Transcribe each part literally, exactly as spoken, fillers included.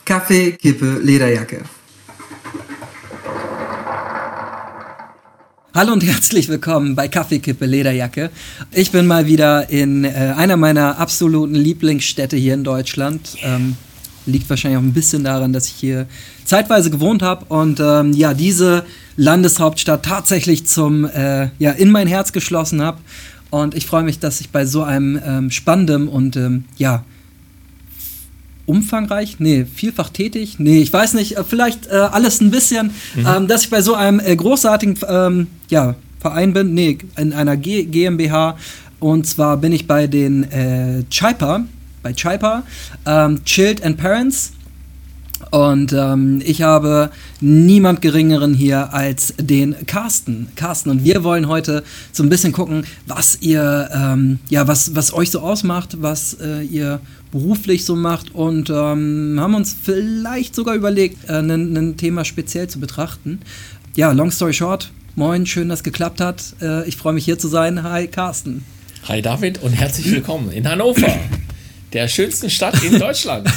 Kaffee, Kippe, Lederjacke. Hallo und herzlich willkommen bei Kaffee, Kippe, Lederjacke. Ich bin mal wieder in äh, einer meiner absoluten Lieblingsstädte hier in Deutschland. Ähm, liegt wahrscheinlich auch ein bisschen daran, dass ich hier zeitweise gewohnt habe und ähm, ja, diese Landeshauptstadt tatsächlich zum äh, ja, in mein Herz geschlossen habe. Und ich freue mich, dass ich bei so einem ähm, spannenden und ähm, ja, umfangreich, nee, vielfach tätig, nee, ich weiß nicht, vielleicht äh, alles ein bisschen, mhm. ähm, dass ich bei so einem äh, großartigen ähm, ja, Verein bin, nee, in einer G- GmbH, und zwar bin ich bei den äh, Chaipa, bei Chaipa, ähm, Chilled and Parents, und ähm, ich habe niemand Geringeren hier als den Carsten. Carsten, und wir wollen heute so ein bisschen gucken, was ihr, ähm, ja, was, was euch so ausmacht, was äh, ihr beruflich so macht, und ähm, haben uns vielleicht sogar überlegt, ein äh, Thema speziell zu betrachten. Ja, long story short, moin, schön, dass es geklappt hat. Äh, ich freue mich, hier zu sein. Hi, Carsten. Hi, David, und herzlich willkommen in Hannover, der schönsten Stadt in Deutschland.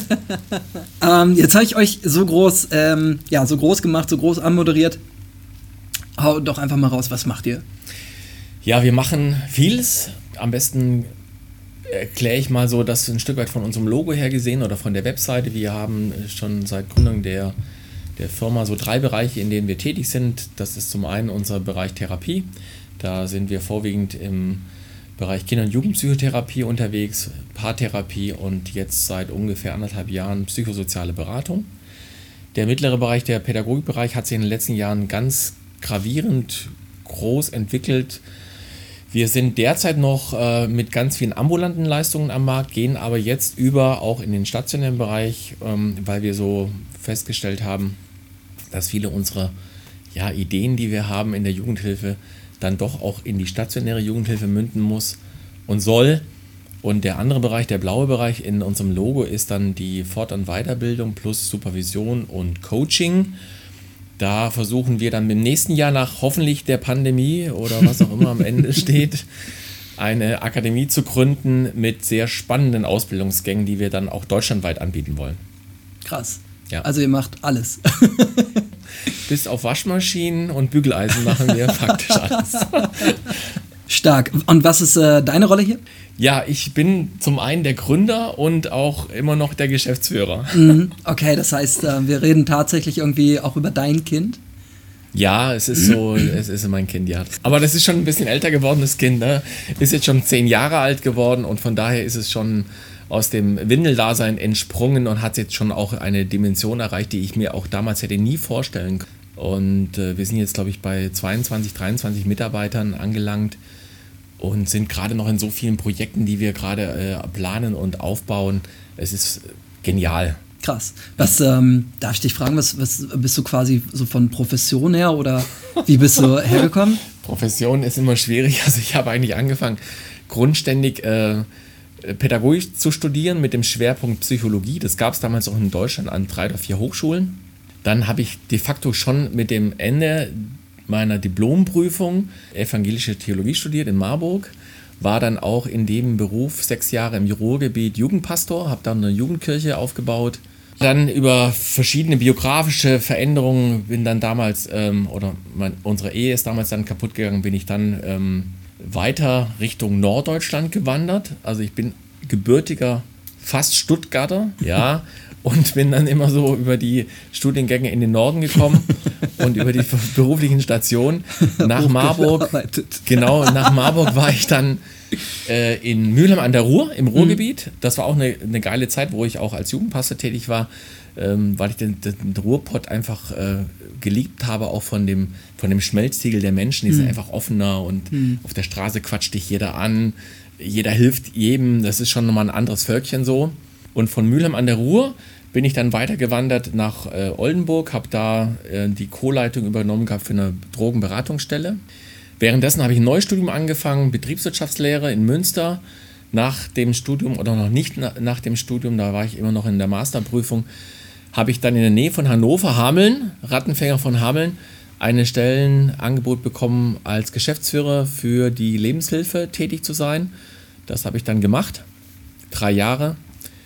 ähm, jetzt habe ich euch so groß, ähm, ja, so groß gemacht, so groß anmoderiert. Hau doch einfach mal raus, was macht ihr? Ja, wir machen vieles. Am besten erkläre ich mal so, das ein Stück weit von unserem Logo her gesehen oder von der Webseite. Wir haben schon seit Gründung der, der Firma so drei Bereiche, in denen wir tätig sind. Das ist zum einen unser Bereich Therapie. Da sind wir vorwiegend im Bereich Kinder- und Jugendpsychotherapie unterwegs, Paartherapie und jetzt seit ungefähr anderthalb Jahren psychosoziale Beratung. Der mittlere Bereich, der Pädagogikbereich, hat sich in den letzten Jahren ganz gravierend groß entwickelt. Wir sind derzeit noch äh, mit ganz vielen ambulanten Leistungen am Markt, gehen aber jetzt über auch in den stationären Bereich, ähm, weil wir so festgestellt haben, dass viele unserer ja, Ideen, die wir haben in der Jugendhilfe, dann doch auch in die stationäre Jugendhilfe münden muss und soll. Und der andere Bereich, der blaue Bereich in unserem Logo, ist dann die Fort- und Weiterbildung plus Supervision und Coaching. Da versuchen wir dann im nächsten Jahr nach hoffentlich der Pandemie oder was auch immer am Ende steht, eine Akademie zu gründen mit sehr spannenden Ausbildungsgängen, die wir dann auch deutschlandweit anbieten wollen. Krass. Ja. Also ihr macht alles. Bis auf Waschmaschinen und Bügeleisen machen wir faktisch alles. Stark. Und was ist äh, deine Rolle hier? Ja, ich bin zum einen der Gründer und auch immer noch der Geschäftsführer. Mhm. Okay, das heißt, äh, wir reden tatsächlich irgendwie auch über dein Kind? Ja, es ist so, es ist mein Kind, ja. Aber das ist schon ein bisschen älter gewordenes Kind, ne? Ist jetzt schon zehn Jahre alt geworden und von daher ist es schon aus dem Windeldasein entsprungen und hat jetzt schon auch eine Dimension erreicht, die ich mir auch damals hätte nie vorstellen können. Und äh, wir sind jetzt, glaube ich, bei zweiundzwanzig, dreiundzwanzig Mitarbeitern angelangt und sind gerade noch in so vielen Projekten, die wir gerade äh, planen und aufbauen. Es ist genial. Krass. Was, ähm, darf ich dich fragen, was, was bist du quasi so von Profession her oder wie bist du hergekommen? Profession ist immer schwierig. Also ich habe eigentlich angefangen, grundständig äh, Pädagogik zu studieren mit dem Schwerpunkt Psychologie. Das gab es damals auch in Deutschland an drei oder vier Hochschulen. Dann habe ich de facto schon mit dem Ende meiner Diplomprüfung evangelische Theologie studiert in Marburg, war dann auch in dem Beruf sechs Jahre im Ruhrgebiet Jugendpastor, habe dann eine Jugendkirche aufgebaut. Dann über verschiedene biografische Veränderungen bin dann damals, ähm, oder mein, unsere Ehe ist damals dann kaputt gegangen, bin ich dann ähm, weiter Richtung Norddeutschland gewandert. Also ich bin gebürtiger fast Stuttgarter, ja, und bin dann immer so über die Studiengänge in den Norden gekommen und über die beruflichen Stationen nach Marburg. Genau, nach Marburg war ich dann äh, in Mülheim an der Ruhr im Ruhrgebiet. Das war auch eine, eine geile Zeit, wo ich auch als Jugendpastor tätig war, ähm, weil ich den, den Ruhrpott einfach äh, geliebt habe, auch von dem, von dem Schmelztiegel der Menschen. Die sind mhm. einfach offener und mhm. auf der Straße quatscht dich jeder an. Jeder hilft jedem. Das ist schon nochmal ein anderes Völkchen so. Und von Mülheim an der Ruhr bin ich dann weitergewandert nach äh, Oldenburg, habe da äh, die Co-Leitung übernommen gehabt für eine Drogenberatungsstelle. Währenddessen habe ich ein neues Studium angefangen, Betriebswirtschaftslehre in Münster. Nach dem Studium oder noch nicht na, nach dem Studium, da war ich immer noch in der Masterprüfung, habe ich dann in der Nähe von Hannover, Hameln, Rattenfänger von Hameln, ein Stellenangebot bekommen, als Geschäftsführer für die Lebenshilfe tätig zu sein. Das habe ich dann gemacht, drei Jahre.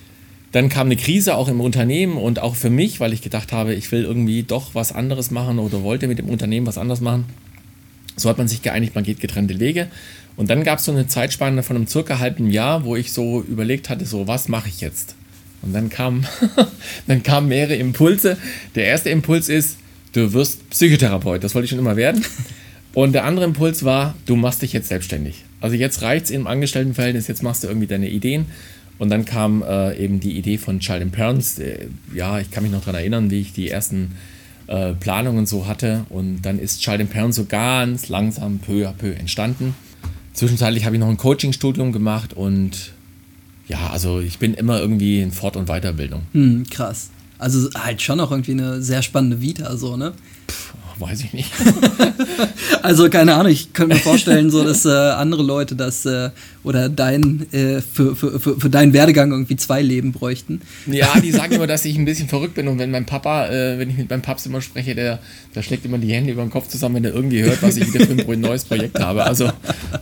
Dann kam eine Krise auch im Unternehmen und auch für mich, weil ich gedacht habe, ich will irgendwie doch was anderes machen oder wollte mit dem Unternehmen was anderes machen. So hat man sich geeinigt, man geht getrennte Wege. Und dann gab es so eine Zeitspanne von einem circa halben Jahr, wo ich so überlegt hatte, so was mache ich jetzt? Und dann kamen dann kamen mehrere Impulse. Der erste Impuls ist, du wirst Psychotherapeut, das wollte ich schon immer werden. Und der andere Impuls war, du machst dich jetzt selbstständig. Also jetzt reicht's im Angestelltenverhältnis, jetzt machst du irgendwie deine Ideen. Und dann kam äh, eben die Idee von Child and Parents. Äh, ja, ich kann mich noch daran erinnern, wie ich die ersten äh, Planungen so hatte. Und dann ist Child and Parents so ganz langsam, peu à peu entstanden. Zwischenzeitlich habe ich noch ein Coaching-Studium gemacht und ja, also ich bin immer irgendwie in Fort- und Weiterbildung. Hm, krass. Also halt schon auch irgendwie eine sehr spannende Vita, so, ne? Pff, weiß ich nicht. Also keine Ahnung, ich könnte mir vorstellen, so dass äh, andere Leute das äh, oder dein äh, für, für, für, für deinen Werdegang irgendwie zwei Leben bräuchten. Ja, die sagen immer, dass ich ein bisschen verrückt bin und wenn mein Papa, äh, wenn ich mit meinem Papst immer spreche, der, der schlägt immer die Hände über den Kopf zusammen, wenn er irgendwie hört, was ich wieder für ein neues Projekt habe. Also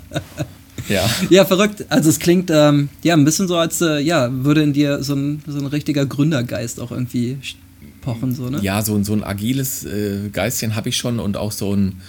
ja. Ja, verrückt. Also es klingt ähm, ja ein bisschen so, als äh, ja, würde in dir so ein, so ein richtiger Gründergeist auch irgendwie pochen, so, ne? Ja, so, so ein agiles äh, Geistchen habe ich schon und auch so ein,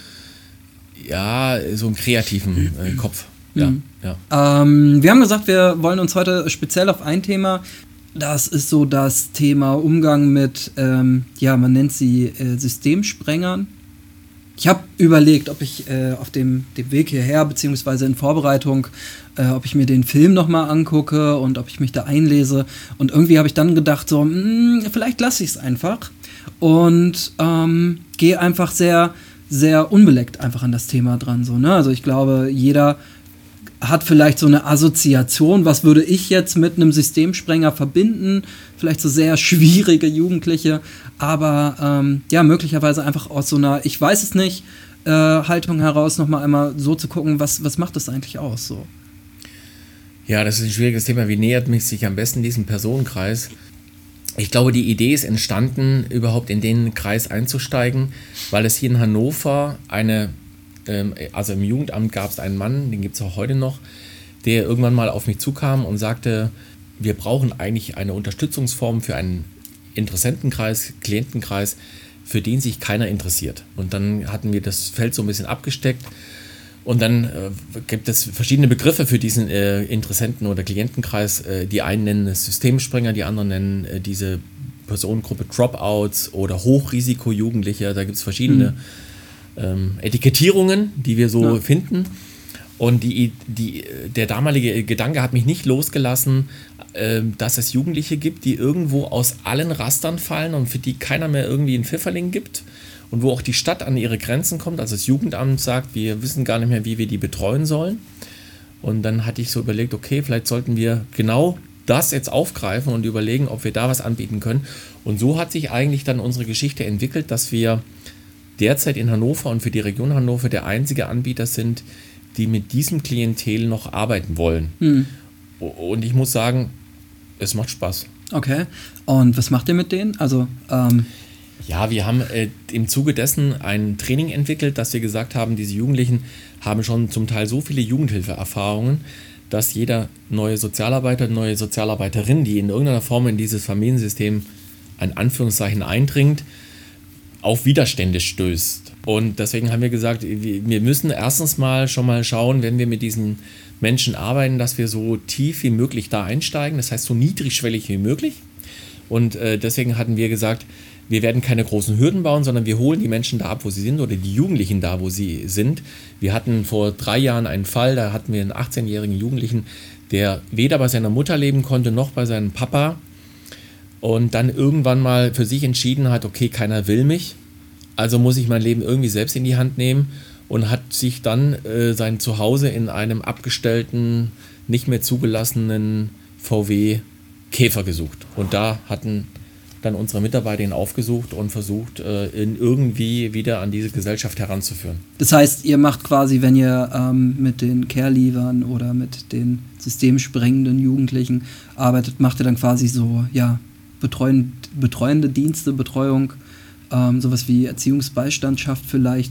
ja, so einen kreativen äh, Kopf. Ja, mhm. ja. Ähm, wir haben gesagt, wir wollen uns heute speziell auf ein Thema, das ist so das Thema Umgang mit, ähm, ja, man nennt sie äh, Systemsprengern. Ich habe überlegt, ob ich äh, auf dem, dem Weg hierher, beziehungsweise in Vorbereitung, äh, ob ich mir den Film nochmal angucke und ob ich mich da einlese. Und irgendwie habe ich dann gedacht, so, mh, vielleicht lasse ich es einfach und ähm, gehe einfach sehr, sehr unbeleckt einfach an das Thema dran. So, ne? Also ich glaube, jeder hat vielleicht so eine Assoziation, was würde ich jetzt mit einem Systemsprenger verbinden, vielleicht so sehr schwierige Jugendliche, aber ähm, ja, möglicherweise einfach aus so einer, ich weiß es nicht, äh, Haltung heraus nochmal einmal so zu gucken, was, was macht das eigentlich aus, so. Ja, das ist ein schwieriges Thema, wie nähert mich sich am besten diesem Personenkreis? Ich glaube, die Idee ist entstanden, überhaupt in den Kreis einzusteigen, weil es hier in Hannover eine also im Jugendamt gab es einen Mann, den gibt es auch heute noch, der irgendwann mal auf mich zukam und sagte, wir brauchen eigentlich eine Unterstützungsform für einen Interessentenkreis, Klientenkreis, für den sich keiner interessiert. Und dann hatten wir das Feld so ein bisschen abgesteckt und dann äh, gibt es verschiedene Begriffe für diesen äh, Interessenten- oder Klientenkreis. Äh, die einen nennen es Systemsprenger, die anderen nennen äh, diese Personengruppe Dropouts oder Hochrisiko-Jugendliche, da gibt es verschiedene mhm. Ähm, Etikettierungen, die wir so ja. finden. Und die, die, der damalige Gedanke hat mich nicht losgelassen, äh, dass es Jugendliche gibt, die irgendwo aus allen Rastern fallen und für die keiner mehr irgendwie einen Pfifferling gibt und wo auch die Stadt an ihre Grenzen kommt. Also das Jugendamt sagt, wir wissen gar nicht mehr, wie wir die betreuen sollen. Und dann hatte ich so überlegt, okay, vielleicht sollten wir genau das jetzt aufgreifen und überlegen, ob wir da was anbieten können. Und so hat sich eigentlich dann unsere Geschichte entwickelt, dass wir derzeit in Hannover und für die Region Hannover der einzige Anbieter sind, die mit diesem Klientel noch arbeiten wollen. Hm. Und ich muss sagen, es macht Spaß. Okay. Und was macht ihr mit denen? Also, ähm ja, wir haben äh, im Zuge dessen ein Training entwickelt, dass wir gesagt haben, diese Jugendlichen haben schon zum Teil so viele Jugendhilfeerfahrungen, dass jeder neue Sozialarbeiter, neue Sozialarbeiterin, die in irgendeiner Form in dieses Familiensystem ein Anführungszeichen eindringt, auf Widerstände stößt. Und deswegen haben wir gesagt, wir müssen erstens mal schon mal schauen, wenn wir mit diesen Menschen arbeiten, dass wir so tief wie möglich da einsteigen, das heißt so niedrigschwellig wie möglich. Und äh, deswegen hatten wir gesagt, wir werden keine großen Hürden bauen, sondern wir holen die Menschen da ab, wo sie sind oder die Jugendlichen da, wo sie sind. Wir hatten vor drei Jahren einen Fall, da hatten wir einen achtzehnjährigen Jugendlichen, der weder bei seiner Mutter leben konnte, noch bei seinem Papa. Und dann irgendwann mal für sich entschieden hat, okay, keiner will mich, also muss ich mein Leben irgendwie selbst in die Hand nehmen und hat sich dann äh, sein Zuhause in einem abgestellten, nicht mehr zugelassenen V W Käfer gesucht. Und da hatten dann unsere Mitarbeiter ihn aufgesucht und versucht, äh, ihn irgendwie wieder an diese Gesellschaft heranzuführen. Das heißt, ihr macht quasi, wenn ihr ähm, mit den Care-Leavern oder mit den systemsprengenden Jugendlichen arbeitet, macht ihr dann quasi so, ja, Betreuend, betreuende Dienste, Betreuung, ähm, sowas wie Erziehungsbeistand schafft vielleicht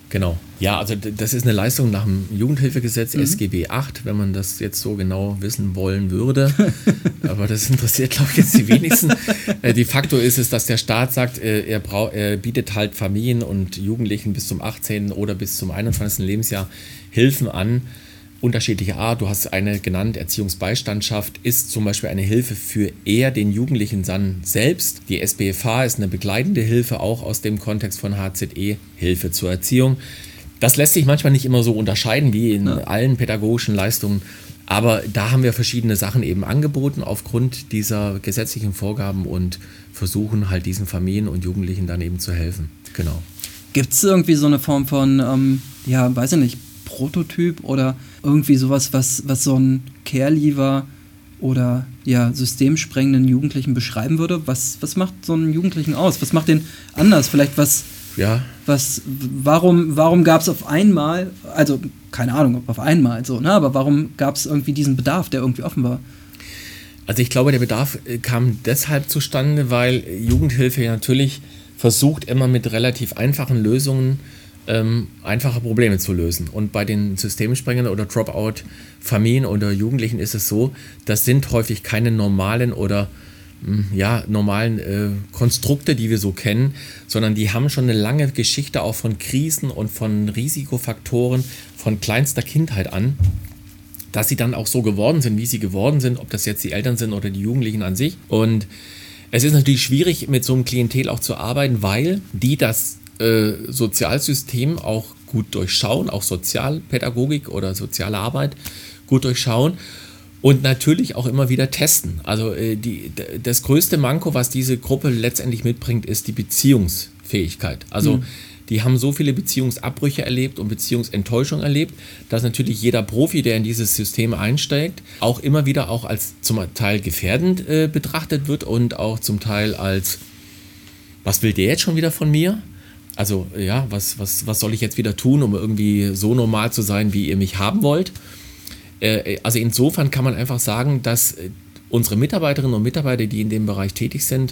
Genau. Ja, also das ist eine Leistung nach dem Jugendhilfegesetz, mhm. S G B acht, wenn man das jetzt so genau wissen wollen würde. Aber das interessiert, glaube ich, jetzt die wenigsten. äh, de facto ist es, dass der Staat sagt, äh, er, brauch, er bietet halt Familien und Jugendlichen bis zum achtzehnten oder bis zum einundzwanzigsten Lebensjahr Hilfen an, unterschiedlicher Art. Du hast eine genannt, Erziehungsbeistandschaft ist zum Beispiel eine Hilfe für eher den Jugendlichen dann selbst. Die S B F H ist eine begleitende Hilfe, auch aus dem Kontext von H Z E, Hilfe zur Erziehung. Das lässt sich manchmal nicht immer so unterscheiden wie in ja. allen pädagogischen Leistungen, aber da haben wir verschiedene Sachen eben angeboten aufgrund dieser gesetzlichen Vorgaben und versuchen halt diesen Familien und Jugendlichen dann eben zu helfen. Genau. Gibt es irgendwie so eine Form von, ähm, ja, weiß ich nicht, Prototyp oder irgendwie sowas, was, was so ein Care-Leaver oder ja, systemsprengenden Jugendlichen beschreiben würde? Was, was macht so einen Jugendlichen aus? Was macht den anders? Vielleicht was, ja. was warum, warum gab es auf einmal, also keine Ahnung, ob auf einmal so, ne, aber warum gab es irgendwie diesen Bedarf, der irgendwie offen war? Also ich glaube, der Bedarf kam deshalb zustande, weil Jugendhilfe ja natürlich versucht, immer mit relativ einfachen Lösungen Ähm, einfache Probleme zu lösen. Und bei den Systemsprengern oder Dropout-Familien oder Jugendlichen ist es so, das sind häufig keine normalen oder mh, ja, normalen äh, Konstrukte, die wir so kennen, sondern die haben schon eine lange Geschichte auch von Krisen und von Risikofaktoren von kleinster Kindheit an, dass sie dann auch so geworden sind, wie sie geworden sind, ob das jetzt die Eltern sind oder die Jugendlichen an sich. Und es ist natürlich schwierig, mit so einem Klientel auch zu arbeiten, weil die das Sozialsystem auch gut durchschauen, auch Sozialpädagogik oder soziale Arbeit gut durchschauen und natürlich auch immer wieder testen. Also die, das größte Manko, was diese Gruppe letztendlich mitbringt, ist die Beziehungsfähigkeit. Also mhm. die haben so viele Beziehungsabbrüche erlebt und Beziehungsenttäuschung erlebt, dass natürlich jeder Profi, der in dieses System einsteigt, auch immer wieder auch als zum Teil gefährdend äh, betrachtet wird und auch zum Teil als, was will der jetzt schon wieder von mir? Also ja, was, was, was soll ich jetzt wieder tun, um irgendwie so normal zu sein, wie ihr mich haben wollt? Äh, also insofern kann man einfach sagen, dass unsere Mitarbeiterinnen und Mitarbeiter, die in dem Bereich tätig sind,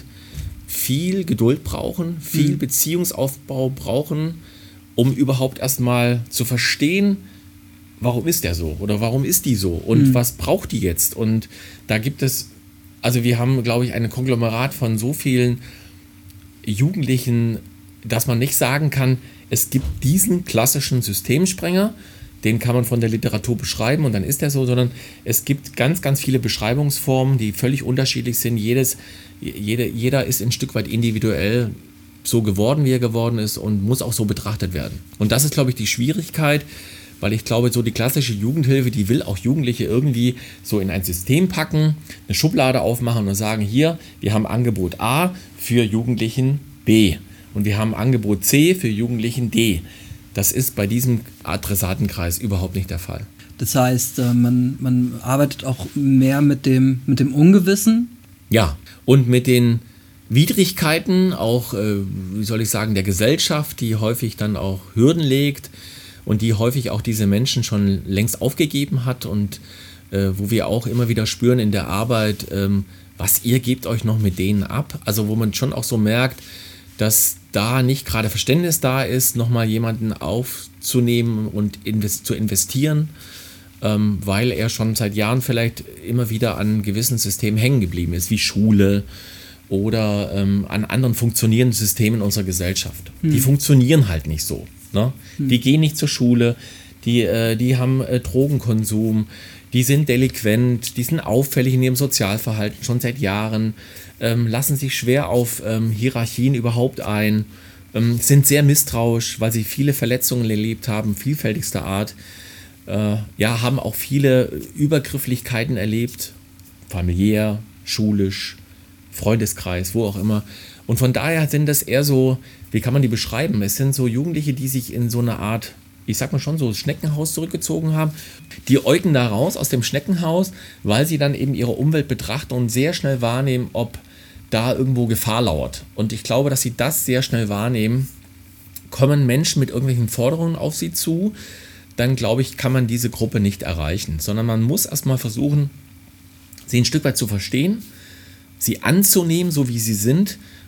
viel Geduld brauchen, viel mhm. Beziehungsaufbau brauchen, um überhaupt erstmal zu verstehen, warum ist der so oder warum ist die so und mhm. was braucht die jetzt? Und da gibt es, also wir haben, glaube ich, ein Konglomerat von so vielen Jugendlichen, dass man nicht sagen kann, es gibt diesen klassischen Systemsprenger, den kann man von der Literatur beschreiben und dann ist der so, sondern es gibt ganz, ganz viele Beschreibungsformen, die völlig unterschiedlich sind. Jedes, jede, jeder ist ein Stück weit individuell so geworden, wie er geworden ist und muss auch so betrachtet werden. Und das ist, glaube ich, die Schwierigkeit, weil ich glaube, so die klassische Jugendhilfe, die will auch Jugendliche irgendwie so in ein System packen, eine Schublade aufmachen und sagen, hier, wir haben Angebot A für Jugendlichen B. Und wir haben Angebot C für Jugendlichen D. Das ist bei diesem Adressatenkreis überhaupt nicht der Fall. Das heißt, man, man arbeitet auch mehr mit dem, mit dem Ungewissen? Ja, und mit den Widrigkeiten auch, wie soll ich sagen, der Gesellschaft, die häufig dann auch Hürden legt und die häufig auch diese Menschen schon längst aufgegeben hat und wo wir auch immer wieder spüren in der Arbeit, was ihr gebt euch noch mit denen ab. Also wo man schon auch so merkt, dass da nicht gerade Verständnis da ist, nochmal jemanden aufzunehmen und invest- zu investieren, ähm, weil er schon seit Jahren vielleicht immer wieder an gewissen Systemen hängen geblieben ist, wie Schule oder ähm, an anderen funktionierenden Systemen unserer Gesellschaft. Hm. Die funktionieren halt nicht so. Ne? Hm. Die gehen nicht zur Schule, die, äh, die haben äh, Drogenkonsum, die sind delinquent, die sind auffällig in ihrem Sozialverhalten schon seit Jahren, ähm, lassen sich schwer auf ähm, Hierarchien überhaupt ein, ähm, sind sehr misstrauisch, weil sie viele Verletzungen erlebt haben, vielfältigster Art, äh, ja, haben auch viele Übergrifflichkeiten erlebt, familiär, schulisch, Freundeskreis, wo auch immer. Und von daher sind das eher so, wie kann man die beschreiben? Es sind so Jugendliche, die sich in so eine Art, ich sag mal schon so, Schneckenhaus zurückgezogen haben. Die äugen da raus aus dem Schneckenhaus, weil sie dann eben ihre Umwelt betrachten und sehr schnell wahrnehmen, ob da irgendwo Gefahr lauert. Und ich glaube, dass sie das sehr schnell wahrnehmen. Kommen Menschen mit irgendwelchen Forderungen auf sie zu, dann glaube ich, kann man diese Gruppe nicht erreichen, sondern man muss erstmal versuchen, sie ein Stück weit zu verstehen, sie anzunehmen, so wie sie sind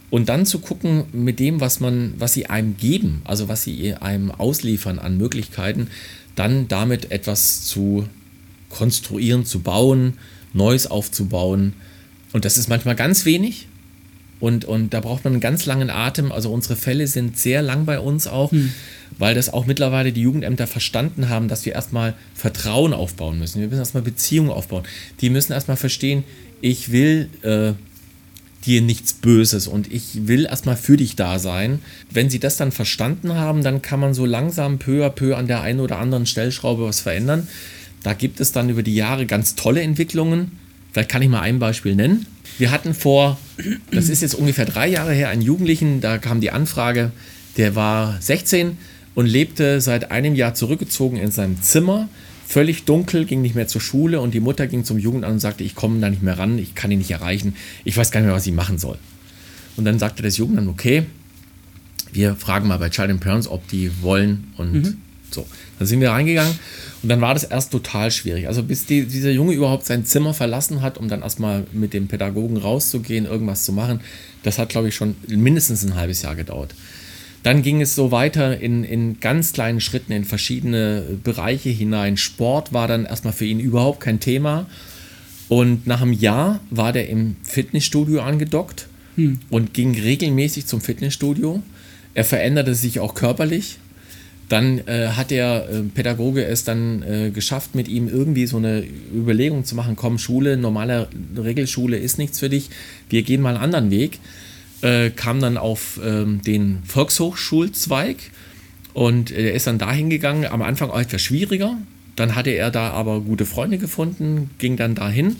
Und dann zu gucken mit dem, was man, was sie einem geben, also was sie einem ausliefern an Möglichkeiten, dann damit etwas zu konstruieren, zu bauen, Neues aufzubauen. Und das ist manchmal ganz wenig. Und, und da braucht man einen ganz langen Atem. Also unsere Fälle sind sehr lang bei uns auch, hm. weil das auch mittlerweile die Jugendämter verstanden haben, dass wir erstmal Vertrauen aufbauen müssen. Wir müssen erstmal Beziehungen aufbauen. Die müssen erstmal verstehen, ich will äh, dir nichts Böses und ich will erstmal für dich da sein. Wenn sie das dann verstanden haben, dann kann man so langsam peu à peu an der einen oder anderen Stellschraube was verändern. Da gibt es dann über die Jahre ganz tolle Entwicklungen. Vielleicht kann ich mal ein Beispiel nennen. Wir hatten vor, das ist jetzt ungefähr drei Jahre her, einen Jugendlichen, da kam die Anfrage, der war sechzehn und lebte seit einem Jahr zurückgezogen in seinem Zimmer, völlig dunkel, ging nicht mehr zur Schule und die Mutter ging zum Jugendamt und sagte, ich komme da nicht mehr ran, ich kann ihn nicht erreichen, ich weiß gar nicht mehr, was ich machen soll. Und dann sagte das Jugendamt, okay, wir fragen mal bei Child and Parents, ob die wollen und mhm. so. Dann sind wir reingegangen und dann war das erst total schwierig. Also bis die, dieser Junge überhaupt sein Zimmer verlassen hat, um dann erstmal mit dem Pädagogen rauszugehen, irgendwas zu machen, das hat, glaube ich, schon mindestens ein halbes Jahr gedauert. Dann ging es so weiter in, in ganz kleinen Schritten in verschiedene Bereiche hinein. Sport war dann erstmal für ihn überhaupt kein Thema. Und nach einem Jahr war der im Fitnessstudio angedockt hm. und ging regelmäßig zum Fitnessstudio. Er veränderte sich auch körperlich. Dann äh, hat der äh, Pädagoge es dann äh, geschafft, mit ihm irgendwie so eine Überlegung zu machen, komm, Schule, normale Regelschule ist nichts für dich, wir gehen mal einen anderen Weg. Äh, kam dann auf ähm, den Volkshochschulzweig und er ist dann dahin gegangen, am Anfang auch etwas schwieriger, dann hatte er da aber gute Freunde gefunden, ging dann dahin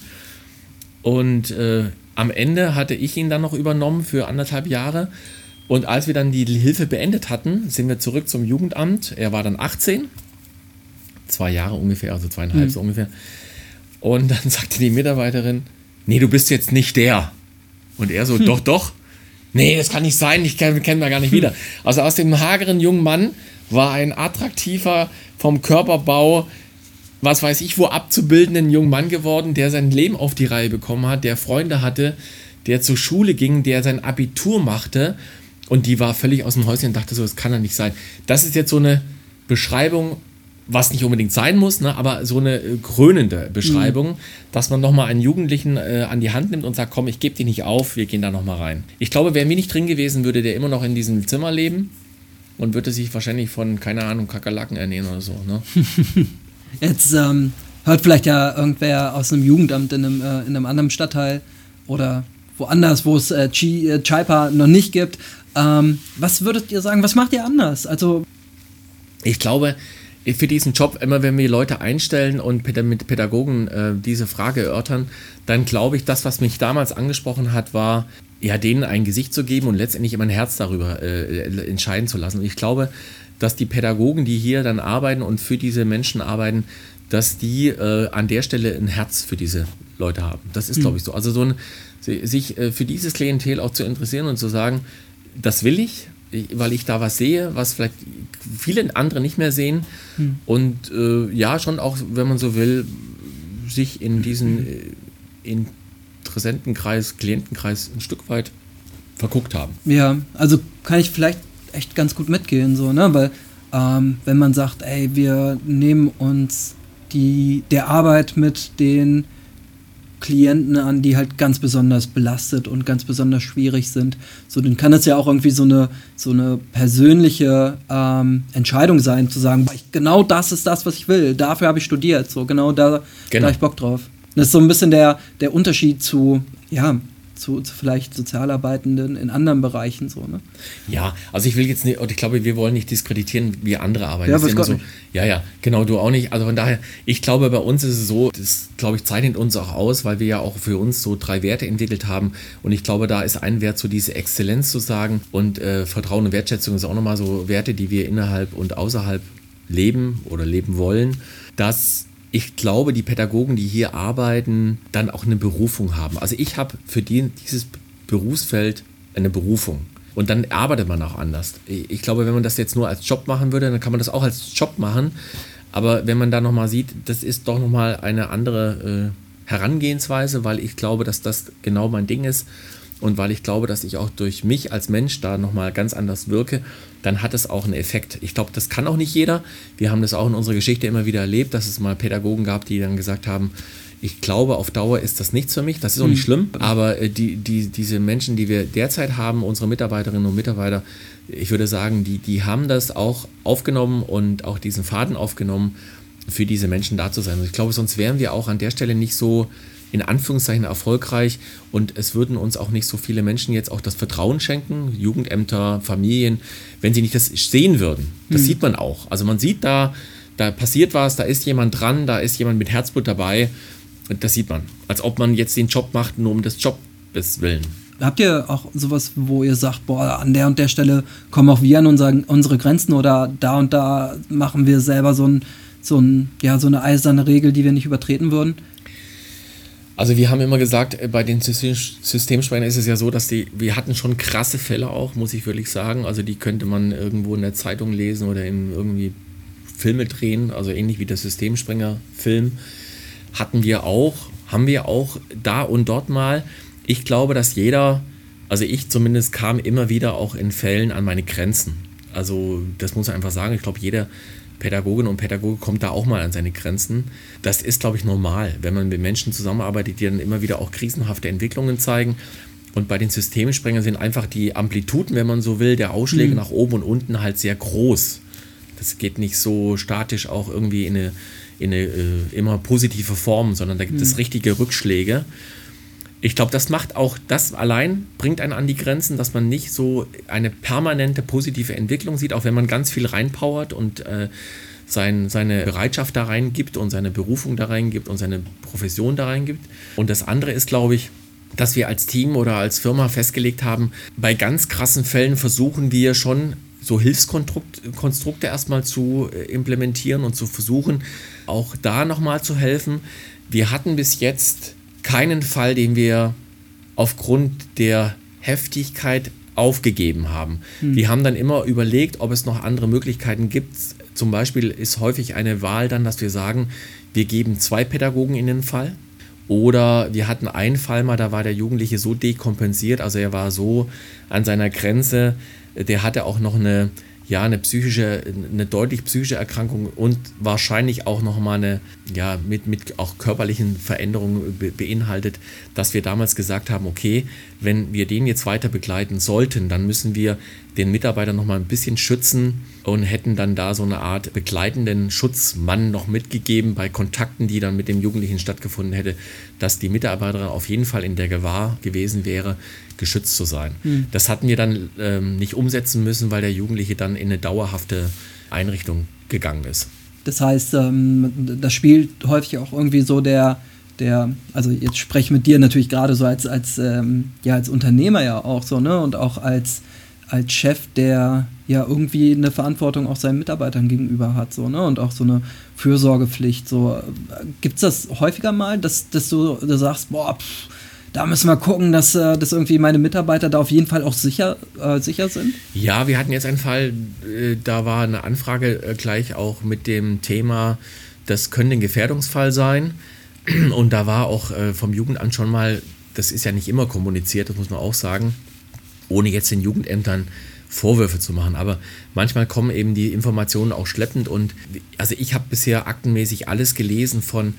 und äh, am Ende hatte ich ihn dann noch übernommen für anderthalb Jahre und als wir dann die Hilfe beendet hatten, sind wir zurück zum Jugendamt, er war dann achtzehn, zwei Jahre ungefähr, also zweieinhalb mhm. so ungefähr und dann sagte die Mitarbeiterin, nee, du bist jetzt nicht der und er so, hm. doch, doch. Nee, das kann nicht sein, ich kenne kenn mal gar nicht wieder. Also aus dem hageren jungen Mann war ein attraktiver, vom Körperbau, was weiß ich wo, abzubildenden jungen Mann geworden, der sein Leben auf die Reihe bekommen hat, der Freunde hatte, der zur Schule ging, der sein Abitur machte und die war völlig aus dem Häuschen und dachte so, das kann ja nicht sein. Das ist jetzt so eine Beschreibung, was nicht unbedingt sein muss, ne, aber so eine äh, krönende Beschreibung, mhm. dass man nochmal einen Jugendlichen äh, an die Hand nimmt und sagt, komm, ich gebe dich nicht auf, wir gehen da nochmal rein. Ich glaube, wäre mir nicht drin gewesen, würde der immer noch in diesem Zimmer leben und würde sich wahrscheinlich von, keine Ahnung, Kakerlaken ernähren oder so. Ne? Jetzt ähm, hört vielleicht ja irgendwer aus einem Jugendamt in einem, äh, in einem anderen Stadtteil oder woanders, wo es äh, Chaipa noch nicht gibt. Ähm, was würdet ihr sagen, was macht ihr anders? Also ich glaube, für diesen Job, immer wenn wir Leute einstellen und mit Pädagogen äh, diese Frage erörtern, dann glaube ich, das, was mich damals angesprochen hat, war, ja, denen ein Gesicht zu geben und letztendlich immer ein Herz darüber äh, entscheiden zu lassen. Und ich glaube, dass die Pädagogen, die hier dann arbeiten und für diese Menschen arbeiten, dass die äh, an der Stelle ein Herz für diese Leute haben. Das ist, mhm. glaube ich, so. Also so ein, sich äh, für dieses Klientel auch zu interessieren und zu sagen, das will ich, weil ich da was sehe, was vielleicht viele andere nicht mehr sehen. Hm. Und äh, ja, schon auch, wenn man so will, sich in diesen äh, Interessentenkreis, Klientenkreis ein Stück weit verguckt haben. Ja, also kann ich vielleicht echt ganz gut mitgehen, so, ne? Weil ähm, wenn man sagt, ey, wir nehmen uns die, der Arbeit mit den Klienten an, die halt ganz besonders belastet und ganz besonders schwierig sind. So, dann kann es ja auch irgendwie so eine, so eine persönliche ähm, Entscheidung sein, zu sagen, ich, genau das ist das, was ich will. Dafür habe ich studiert. So, genau da, genau. da habe ich Bock drauf. Das ist so ein bisschen der, der Unterschied zu, ja, zu, zu vielleicht Sozialarbeitenden in anderen Bereichen. So, ne? Ja, also ich will jetzt nicht, und ich glaube, wir wollen nicht diskreditieren, wie andere arbeiten. Ja, das was ist Gott so, nicht. Ja, ja, genau, du auch nicht. Also von daher, ich glaube, bei uns ist es so, das, glaube ich, zeichnet uns auch aus, weil wir ja auch für uns so drei Werte entwickelt haben. Und ich glaube, da ist ein Wert so diese Exzellenz zu sagen und äh, Vertrauen und Wertschätzung ist auch nochmal so Werte, die wir innerhalb und außerhalb leben oder leben wollen, dass ich glaube, die Pädagogen, die hier arbeiten, dann auch eine Berufung haben. Also ich habe für die, dieses Berufsfeld eine Berufung. Und dann arbeitet man auch anders. Ich glaube, wenn man das jetzt nur als Job machen würde, dann kann man das auch als Job machen. Aber wenn man da nochmal sieht, das ist doch nochmal eine andere äh, Herangehensweise, weil ich glaube, dass das genau mein Ding ist. und weil ich glaube, dass ich auch durch mich als Mensch da nochmal ganz anders wirke, dann hat es auch einen Effekt. Ich glaube, das kann auch nicht jeder. Wir haben das auch in unserer Geschichte immer wieder erlebt, dass es mal Pädagogen gab, die dann gesagt haben, ich glaube, auf Dauer ist das nichts für mich. Das ist auch nicht schlimm, aber äh, die, die, diese Menschen, die wir derzeit haben, unsere Mitarbeiterinnen und Mitarbeiter, ich würde sagen, die, die haben das auch aufgenommen und auch diesen Faden aufgenommen, für diese Menschen da zu sein. Und ich glaube, sonst wären wir auch an der Stelle nicht so in Anführungszeichen erfolgreich und es würden uns auch nicht so viele Menschen jetzt auch das Vertrauen schenken, Jugendämter, Familien, wenn sie nicht das sehen würden. Das mhm. sieht man auch. Also man sieht da, da passiert was, da ist jemand dran, da ist jemand mit Herzblut dabei. Das sieht man. Als ob man jetzt den Job macht, nur um des Jobs willen. Habt ihr auch sowas, wo ihr sagt, boah, an der und der Stelle kommen auch wir an unser, unsere Grenzen oder da und da machen wir selber so, ein, so, ein, ja, so eine eiserne Regel, die wir nicht übertreten würden? Also wir haben immer gesagt, bei den Systemsprengern ist es ja so, dass die, wir hatten schon krasse Fälle auch, muss ich wirklich sagen. Also die könnte man irgendwo in der Zeitung lesen oder in irgendwie Filme drehen, also ähnlich wie der Systemsprenger-Film. Hatten wir auch, haben wir auch da und dort mal. Ich glaube, dass jeder, also ich zumindest kam immer wieder auch in Fällen an meine Grenzen. Also das muss man einfach sagen. Ich glaube, jeder Pädagogin und Pädagoge kommt da auch mal an seine Grenzen. Das ist, glaube ich, normal, wenn man mit Menschen zusammenarbeitet, die dann immer wieder auch krisenhafte Entwicklungen zeigen. Und bei den Systemsprengern sind einfach die Amplituden, wenn man so will, der Ausschläge mhm. nach oben und unten halt sehr groß. Das geht nicht so statisch auch irgendwie in eine in eine äh, immer positive Form, sondern da gibt mhm. es richtige Rückschläge. Ich glaube, das macht auch, das allein bringt einen an die Grenzen, dass man nicht so eine permanente positive Entwicklung sieht, auch wenn man ganz viel reinpowert und äh, sein, seine Bereitschaft da reingibt und seine Berufung da reingibt und seine Profession da reingibt. Und das andere ist, glaube ich, dass wir als Team oder als Firma festgelegt haben, bei ganz krassen Fällen versuchen wir schon so Hilfskonstrukte erstmal zu implementieren und zu versuchen, auch da nochmal zu helfen. Wir hatten bis jetzt keinen Fall, den wir aufgrund der Heftigkeit aufgegeben haben. Hm. Wir haben dann immer überlegt, ob es noch andere Möglichkeiten gibt. Zum Beispiel ist häufig eine Wahl dann, dass wir sagen, wir geben zwei Pädagogen in den Fall. Oder wir hatten einen Fall mal, da war der Jugendliche so dekompensiert, also er war so an seiner Grenze, der hatte auch noch eine, ja, eine psychische, eine deutlich psychische Erkrankung und wahrscheinlich auch nochmal eine, ja, mit, mit auch körperlichen Veränderungen be- beinhaltet, dass wir damals gesagt haben, okay, wenn wir den jetzt weiter begleiten sollten, dann müssen wir den Mitarbeiter nochmal ein bisschen schützen und hätten dann da so eine Art begleitenden Schutzmann noch mitgegeben bei Kontakten, die dann mit dem Jugendlichen stattgefunden hätte, dass die Mitarbeiterin auf jeden Fall in der Gewahr gewesen wäre, geschützt zu sein. Mhm. Das hatten wir dann ähm, nicht umsetzen müssen, weil der Jugendliche dann in eine dauerhafte Einrichtung gegangen ist. Das heißt, ähm, das spielt häufig auch irgendwie so der, der, also jetzt spreche ich mit dir natürlich gerade so als, als, ähm, ja, als Unternehmer ja auch so, ne, und auch als, als Chef, der ja irgendwie eine Verantwortung auch seinen Mitarbeitern gegenüber hat, so, ne, und auch so eine Fürsorgepflicht, so. Gibt's das häufiger mal, dass, dass du, du sagst, boah, pff, da müssen wir gucken, dass, dass irgendwie meine Mitarbeiter da auf jeden Fall auch sicher, äh, sicher sind? Ja, wir hatten jetzt einen Fall, äh, da war eine Anfrage äh, gleich auch mit dem Thema, das könnte ein Gefährdungsfall sein. Und da war auch äh, vom Jugendamt schon mal, das ist ja nicht immer kommuniziert, das muss man auch sagen, ohne jetzt den Jugendämtern Vorwürfe zu machen. Aber manchmal kommen eben die Informationen auch schleppend. Und also ich habe bisher aktenmäßig alles gelesen von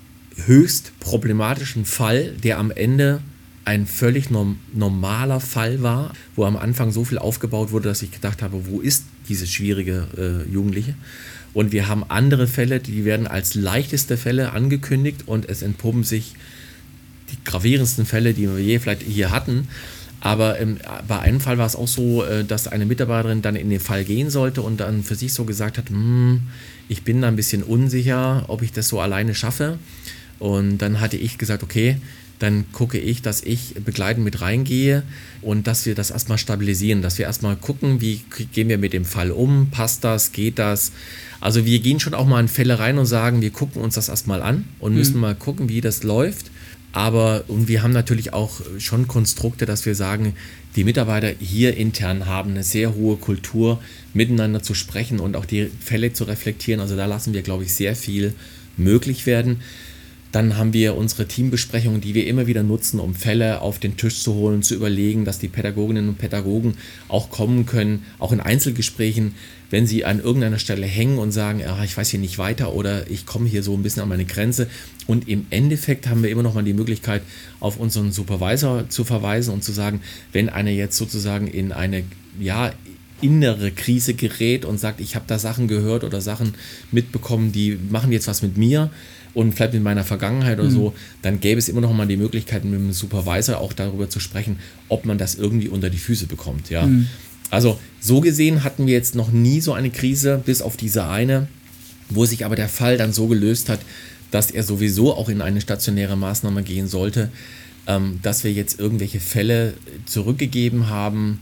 höchst problematischen Fall, der am Ende ein völlig norm- normaler Fall war, wo am Anfang so viel aufgebaut wurde, dass ich gedacht habe, wo ist dieses schwierige äh, Jugendliche? Und wir haben andere Fälle, die werden als leichteste Fälle angekündigt und es entpuppen sich die gravierendsten Fälle, die wir je vielleicht hier hatten. Aber ähm, bei einem Fall war es auch so, äh, dass eine Mitarbeiterin dann in den Fall gehen sollte und dann für sich so gesagt hat, hm, ich bin da ein bisschen unsicher, ob ich das so alleine schaffe. Und dann hatte ich gesagt, okay, dann gucke ich, dass ich begleitend mit reingehe und dass wir das erstmal stabilisieren, dass wir erstmal gucken, wie gehen wir mit dem Fall um, passt das, geht das. Also wir gehen schon auch mal in Fälle rein und sagen, wir gucken uns das erstmal an und müssen mhm. mal gucken, wie das läuft. Aber und wir haben natürlich auch schon Konstrukte, dass wir sagen, die Mitarbeiter hier intern haben eine sehr hohe Kultur, miteinander zu sprechen und auch die Fälle zu reflektieren. Also da lassen wir, glaube ich, sehr viel möglich werden. Dann haben wir unsere Teambesprechungen, die wir immer wieder nutzen, um Fälle auf den Tisch zu holen, zu überlegen, dass die Pädagoginnen und Pädagogen auch kommen können, auch in Einzelgesprächen, wenn sie an irgendeiner Stelle hängen und sagen, ah, ich weiß hier nicht weiter oder ich komme hier so ein bisschen an meine Grenze. Und im Endeffekt haben wir immer noch mal die Möglichkeit, auf unseren Supervisor zu verweisen und zu sagen, wenn einer jetzt sozusagen in eine, ja, innere Krise gerät und sagt, ich habe da Sachen gehört oder Sachen mitbekommen, die machen jetzt was mit mir und vielleicht mit meiner Vergangenheit oder mhm. so, dann gäbe es immer noch mal die Möglichkeit, mit dem Supervisor auch darüber zu sprechen, ob man das irgendwie unter die Füße bekommt. Ja? Mhm. Also so gesehen hatten wir jetzt noch nie so eine Krise, bis auf diese eine, wo sich aber der Fall dann so gelöst hat, dass er sowieso auch in eine stationäre Maßnahme gehen sollte, ähm, dass wir jetzt irgendwelche Fälle zurückgegeben haben,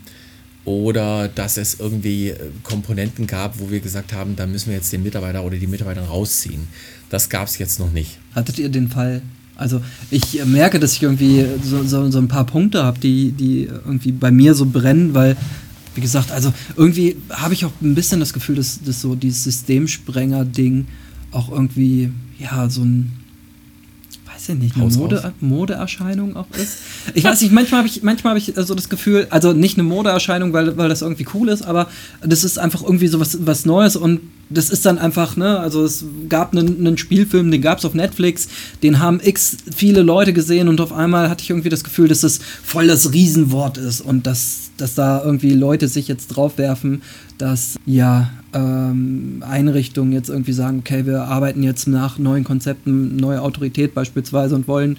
oder dass es irgendwie Komponenten gab, wo wir gesagt haben, da müssen wir jetzt den Mitarbeiter oder die Mitarbeiter rausziehen. Das gab es jetzt noch nicht. Hattet ihr den Fall? Also ich merke, dass ich irgendwie so, so, so ein paar Punkte habe, die, die irgendwie bei mir so brennen, weil, wie gesagt, also irgendwie habe ich auch ein bisschen das Gefühl, dass, dass so dieses Systemsprenger-Ding auch irgendwie, ja, so ein weiß ich nicht, eine Mode, Modeerscheinung auch ist. Ich weiß nicht, manchmal habe ich, manchmal habe ich so das Gefühl, also nicht eine Modeerscheinung, weil, weil das irgendwie cool ist, aber das ist einfach irgendwie so was, was Neues und das ist dann einfach, ne, also es gab einen, einen Spielfilm, den gab es auf Netflix, den haben x viele Leute gesehen und auf einmal hatte ich irgendwie das Gefühl, dass das voll das Riesenwort ist und dass, dass da irgendwie Leute sich jetzt draufwerfen, dass, ja, ähm, Einrichtungen jetzt irgendwie sagen, okay, wir arbeiten jetzt nach neuen Konzepten, neue Autorität beispielsweise und wollen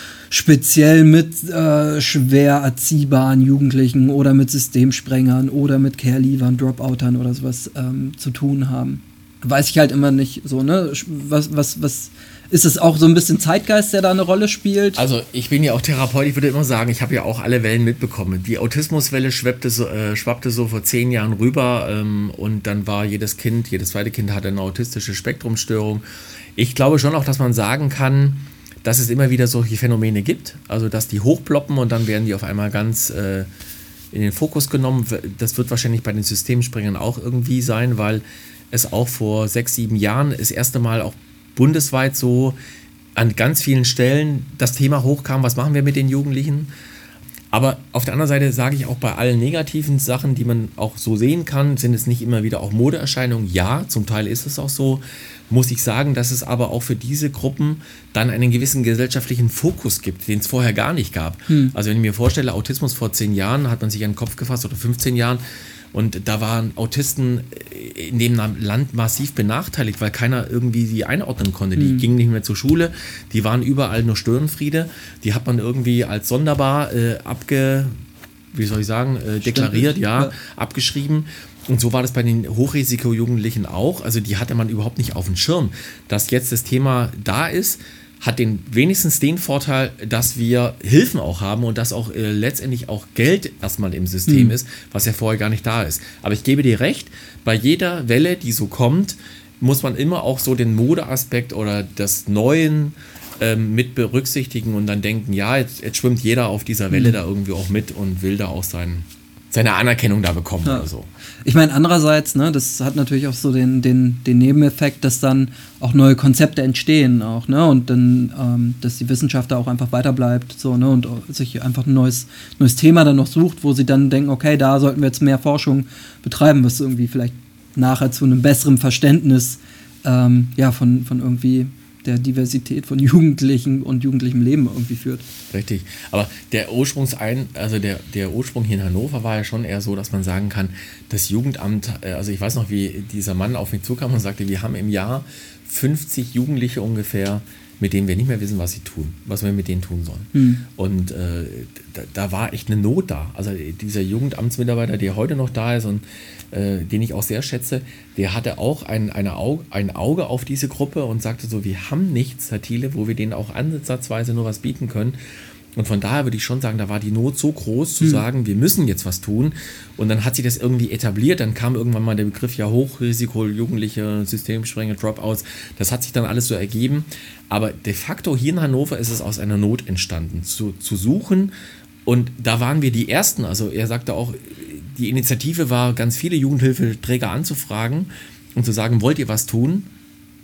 speziell mit äh, schwer erziehbaren Jugendlichen oder mit Systemsprengern oder mit Care-Leavern, Dropoutern oder sowas ähm, zu tun haben. Weiß ich halt immer nicht so, ne? Was, was, was ist es auch so ein bisschen Zeitgeist, der da eine Rolle spielt? Also ich bin ja auch Therapeut, ich würde immer sagen, ich habe ja auch alle Wellen mitbekommen. Die Autismuswelle schwappte so, äh, schwappte so vor zehn Jahren rüber ähm, und dann war jedes Kind, jedes zweite Kind hatte eine autistische Spektrumstörung. Ich glaube schon auch, dass man sagen kann, dass es immer wieder solche Phänomene gibt, also dass die hochploppen und dann werden die auf einmal ganz äh, in den Fokus genommen. Das wird wahrscheinlich bei den Systemsprengern auch irgendwie sein, weil es auch vor sechs, sieben Jahren das erste Mal auch bundesweit so an ganz vielen Stellen das Thema hochkam, was machen wir mit den Jugendlichen? Aber auf der anderen Seite sage ich auch, bei allen negativen Sachen, die man auch so sehen kann, sind es nicht immer wieder auch Modeerscheinungen. Ja, zum Teil ist es auch so. Muss ich sagen, dass es aber auch für diese Gruppen dann einen gewissen gesellschaftlichen Fokus gibt, den es vorher gar nicht gab. Hm. Also wenn ich mir vorstelle, Autismus vor zehn Jahren hat man sich an den Kopf gefasst oder fünfzehn Jahren und da waren Autisten in dem Land massiv benachteiligt, weil keiner irgendwie die einordnen konnte. Die hm. gingen nicht mehr zur Schule, die waren überall nur Störenfriede, die hat man irgendwie als sonderbar äh, abge, wie soll ich sagen, äh, deklariert, ja, ja, abgeschrieben. Und so war das bei den Hochrisiko-Jugendlichen auch. Also die hatte man überhaupt nicht auf dem Schirm. Dass jetzt das Thema da ist, hat den wenigstens den Vorteil, dass wir Hilfen auch haben und dass auch äh, letztendlich auch Geld erstmal im System mhm. ist, was ja vorher gar nicht da ist. Aber ich gebe dir recht, bei jeder Welle, die so kommt, muss man immer auch so den Modeaspekt oder das Neuen ähm, mit berücksichtigen und dann denken, ja, jetzt, jetzt schwimmt jeder auf dieser Welle mhm. da irgendwie auch mit und will da auch sein, seine Anerkennung da bekommen ja. oder so. Ich meine, andererseits, ne, das hat natürlich auch so den, den, den Nebeneffekt, dass dann auch neue Konzepte entstehen auch, ne, und dann, ähm, dass die Wissenschaft da auch einfach weiterbleibt, so, ne, und sich einfach ein neues, neues Thema dann noch sucht, wo sie dann denken, okay, da sollten wir jetzt mehr Forschung betreiben, was irgendwie vielleicht nachher zu einem besseren Verständnis, ähm, ja, von, von irgendwie der Diversität von Jugendlichen und jugendlichem Leben irgendwie führt. Richtig. Aber der Ursprungsein, also der, der Ursprung hier in Hannover war ja schon eher so, dass man sagen kann, das Jugendamt, also ich weiß noch, wie dieser Mann auf mich zukam und sagte, wir haben im Jahr fünfzig Jugendliche ungefähr, mit denen wir nicht mehr wissen, was sie tun, was wir mit denen tun sollen. Hm. Und äh, da, da war echt eine Not da. Also dieser Jugendamtsmitarbeiter, der heute noch da ist und äh, den ich auch sehr schätze, der hatte auch ein, eine Auge, ein Auge auf diese Gruppe und sagte so, wir haben nichts, Herr Thiele, wo wir denen auch ansatzweise nur was bieten können. Und von daher würde ich schon sagen, da war die Not so groß, zu hm. sagen, wir müssen jetzt was tun. Und dann hat sich das irgendwie etabliert. Dann kam irgendwann mal der Begriff ja Hochrisiko, Jugendliche, Systemsprenge, Dropouts. Das hat sich dann alles so ergeben. Aber de facto hier in Hannover ist es aus einer Not entstanden, zu, zu suchen. Und da waren wir die Ersten. Also er sagte auch, die Initiative war, ganz viele Jugendhilfeträger anzufragen und zu sagen, wollt ihr was tun?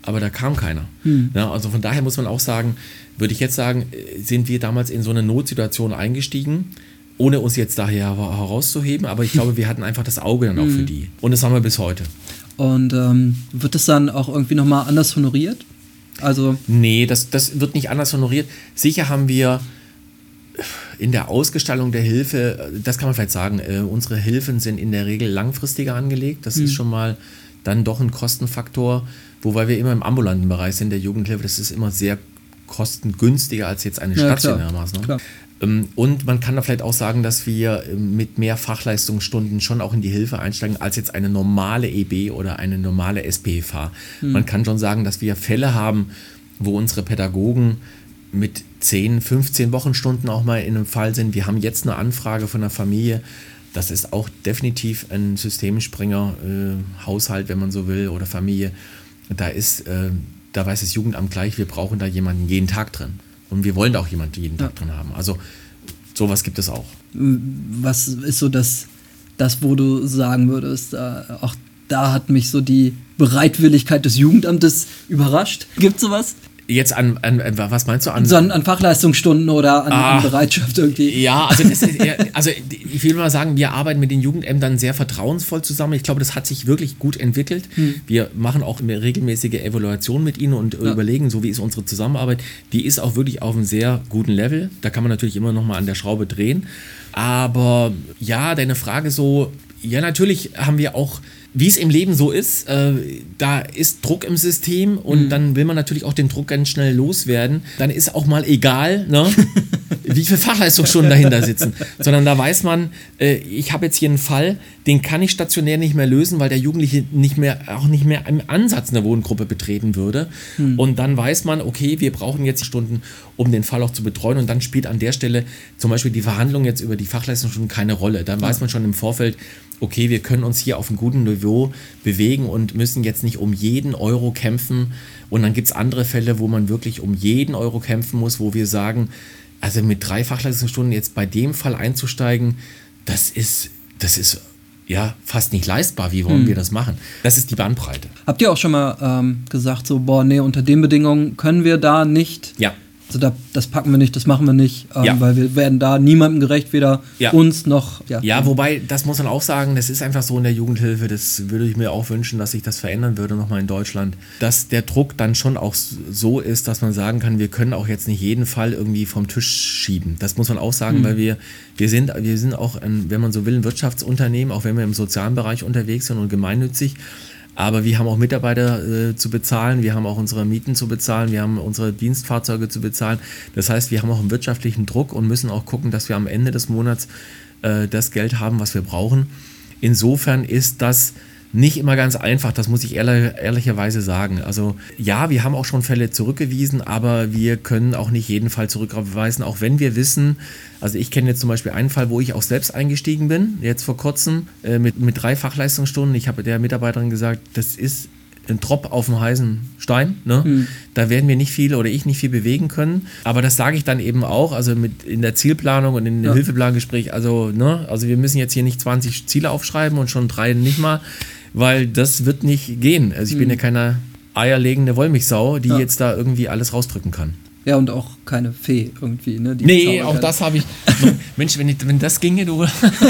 aber da kam keiner. Hm. Ja, also von daher muss man auch sagen, würde ich jetzt sagen, sind wir damals in so eine Notsituation eingestiegen, ohne uns jetzt daher herauszuheben, aber ich glaube, wir hatten einfach das Auge dann auch hm. für die. Und das haben wir bis heute. Und ähm, wird das dann auch irgendwie nochmal anders honoriert? Also nee, das, das wird nicht anders honoriert. Sicher haben wir in der Ausgestaltung der Hilfe, das kann man vielleicht sagen, äh, unsere Hilfen sind in der Regel langfristiger angelegt. Das hm. ist schon mal dann doch ein Kostenfaktor, wobei wir immer im ambulanten Bereich sind der Jugendhilfe. Das ist immer sehr kostengünstiger als jetzt eine stationäre Maßnahme. Und man kann da vielleicht auch sagen, dass wir mit mehr Fachleistungsstunden schon auch in die Hilfe einsteigen, als jetzt eine normale E B oder eine normale S P F H. Hm. Man kann schon sagen, dass wir Fälle haben, wo unsere Pädagogen mit zehn, fünfzehn Wochenstunden auch mal in einem Fall sind. Wir haben jetzt eine Anfrage von einer Familie, das ist auch definitiv ein Systemspringer, äh, Haushalt, wenn man so will, oder Familie. Da ist, äh, da weiß das Jugendamt gleich, wir brauchen da jemanden jeden Tag drin. Und wir wollen da auch jemanden jeden Tag ja. drin haben. Also sowas gibt es auch. Was ist so das, das wo du sagen würdest, äh, auch da hat mich so die Bereitwilligkeit des Jugendamtes überrascht. Gibt es sowas? Jetzt an, an, an, was meinst du? An, so an, an Fachleistungsstunden oder an, ah, an Bereitschaft irgendwie? Ja, also, das ist, also ich will mal sagen, wir arbeiten mit den Jugendämtern sehr vertrauensvoll zusammen. Ich glaube, das hat sich wirklich gut entwickelt. Hm. Wir machen auch eine regelmäßige Evaluation mit ihnen und ja. überlegen, so wie ist unsere Zusammenarbeit. Die ist auch wirklich auf einem sehr guten Level. Da kann man natürlich immer noch mal an der Schraube drehen. Aber ja, deine Frage so, ja, natürlich haben wir auch, wie es im Leben so ist, äh, da ist Druck im System und mhm. dann will man natürlich auch den Druck ganz schnell loswerden. Dann ist auch mal egal, ne, wie viele Fachleistungsstunden dahinter sitzen. Sondern da weiß man, äh, ich habe jetzt hier einen Fall, den kann ich stationär nicht mehr lösen, weil der Jugendliche nicht mehr, auch nicht mehr im Ansatz eine Wohngruppe betreten würde. Mhm. Und dann weiß man, okay, wir brauchen jetzt Stunden, um den Fall auch zu betreuen. Und dann spielt an der Stelle zum Beispiel die Verhandlung jetzt über die Fachleistungsstunden keine Rolle. Dann weiß man schon im Vorfeld, okay, wir können uns hier auf einem guten Niveau bewegen und müssen jetzt nicht um jeden Euro kämpfen. Und dann gibt es andere Fälle, wo man wirklich um jeden Euro kämpfen muss, wo wir sagen, also mit drei Fachleistungsstunden jetzt bei dem Fall einzusteigen, das ist, das ist ja fast nicht leistbar. Wie wollen hm. wir das machen? Das ist die Bandbreite. Habt ihr auch schon mal ähm, gesagt, so, boah, nee, unter den Bedingungen können wir da nicht... Ja. Also da, das packen wir nicht, das machen wir nicht, ähm, ja. weil wir werden da niemandem gerecht, weder ja. uns noch... Ja. ja, wobei, das muss man auch sagen, das ist einfach so in der Jugendhilfe, das würde ich mir auch wünschen, dass sich das verändern würde nochmal in Deutschland, dass der Druck dann schon auch so ist, dass man sagen kann, wir können auch jetzt nicht jeden Fall irgendwie vom Tisch schieben. Das muss man auch sagen, mhm. weil wir, wir, sind, wir sind auch, ein, wenn man so will, ein Wirtschaftsunternehmen, auch wenn wir im sozialen Bereich unterwegs sind und gemeinnützig. Aber wir haben auch Mitarbeiter äh, zu bezahlen, wir haben auch unsere Mieten zu bezahlen, wir haben unsere Dienstfahrzeuge zu bezahlen. Das heißt, wir haben auch einen wirtschaftlichen Druck und müssen auch gucken, dass wir am Ende des Monats äh, das Geld haben, was wir brauchen. Insofern ist das nicht immer ganz einfach, das muss ich ehrlich, ehrlicherweise sagen. Also ja, wir haben auch schon Fälle zurückgewiesen, aber wir können auch nicht jeden Fall zurückweisen, auch wenn wir wissen, also ich kenne jetzt zum Beispiel einen Fall, wo ich auch selbst eingestiegen bin, jetzt vor kurzem, äh, mit, mit drei Fachleistungsstunden. Ich habe der Mitarbeiterin gesagt, das ist ein Tropf auf dem heißen Stein, ne? Mhm. Da werden wir nicht viel oder ich nicht viel bewegen können. Aber das sage ich dann eben auch, also mit in der Zielplanung und in dem ja. Hilfeplangespräch, also, ne, also wir müssen jetzt hier nicht zwanzig Ziele aufschreiben und schon drei nicht mal, weil das wird nicht gehen. Also ich mhm. bin ja keine eierlegende Wollmilchsau, die ja. jetzt da irgendwie alles rausdrücken kann. Ja, und auch keine Fee irgendwie, ne? Die nee, auch das habe ich. Mensch, wenn, ich, wenn das ginge, du.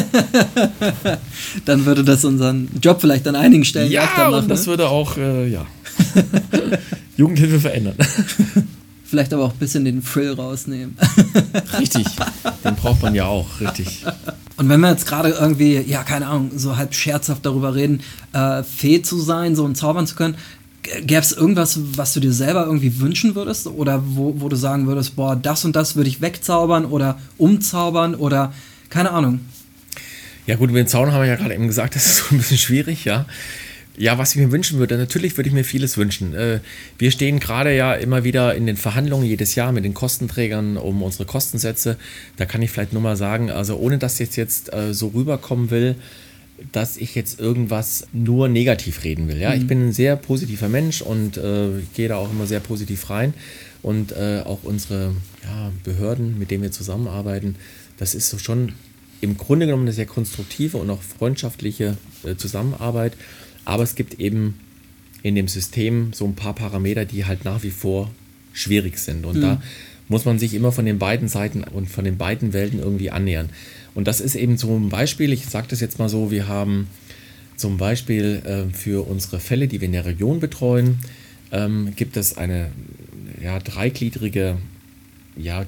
Dann würde das unseren Job vielleicht an einigen Stellen ja, leichter machen. Und das ne? würde auch, äh, ja, Jugendhilfe verändern. Vielleicht aber auch ein bisschen den Thrill rausnehmen. Richtig, den braucht man ja auch, richtig. Und wenn wir jetzt gerade irgendwie, ja, keine Ahnung, so halb scherzhaft darüber reden, äh, Fee zu sein, so und zaubern zu können, gäbe es irgendwas, was du dir selber irgendwie wünschen würdest? Oder wo, wo du sagen würdest, boah, das und das würde ich wegzaubern oder umzaubern oder keine Ahnung. Ja gut, über den Zaun haben wir ja gerade eben gesagt, das ist so ein bisschen schwierig, ja. Ja, was ich mir wünschen würde, natürlich würde ich mir vieles wünschen. Wir stehen gerade ja immer wieder in den Verhandlungen jedes Jahr mit den Kostenträgern um unsere Kostensätze. Da kann ich vielleicht nur mal sagen, also ohne dass ich jetzt so rüberkommen will, dass ich jetzt irgendwas nur negativ reden will. Ja? Mhm. Ich bin ein sehr positiver Mensch und äh, ich gehe da auch immer sehr positiv rein. Und äh, auch unsere ja, Behörden, mit denen wir zusammenarbeiten, das ist so schon im Grunde genommen eine sehr konstruktive und auch freundschaftliche äh, Zusammenarbeit. Aber es gibt eben in dem System so ein paar Parameter, die halt nach wie vor schwierig sind. Und mhm. da muss man sich immer von den beiden Seiten und von den beiden Welten irgendwie annähern. Und das ist eben so ein Beispiel, ich sage das jetzt mal so, wir haben zum Beispiel äh, für unsere Fälle, die wir in der Region betreuen, ähm, gibt es eine ja, dreigliedrige ja,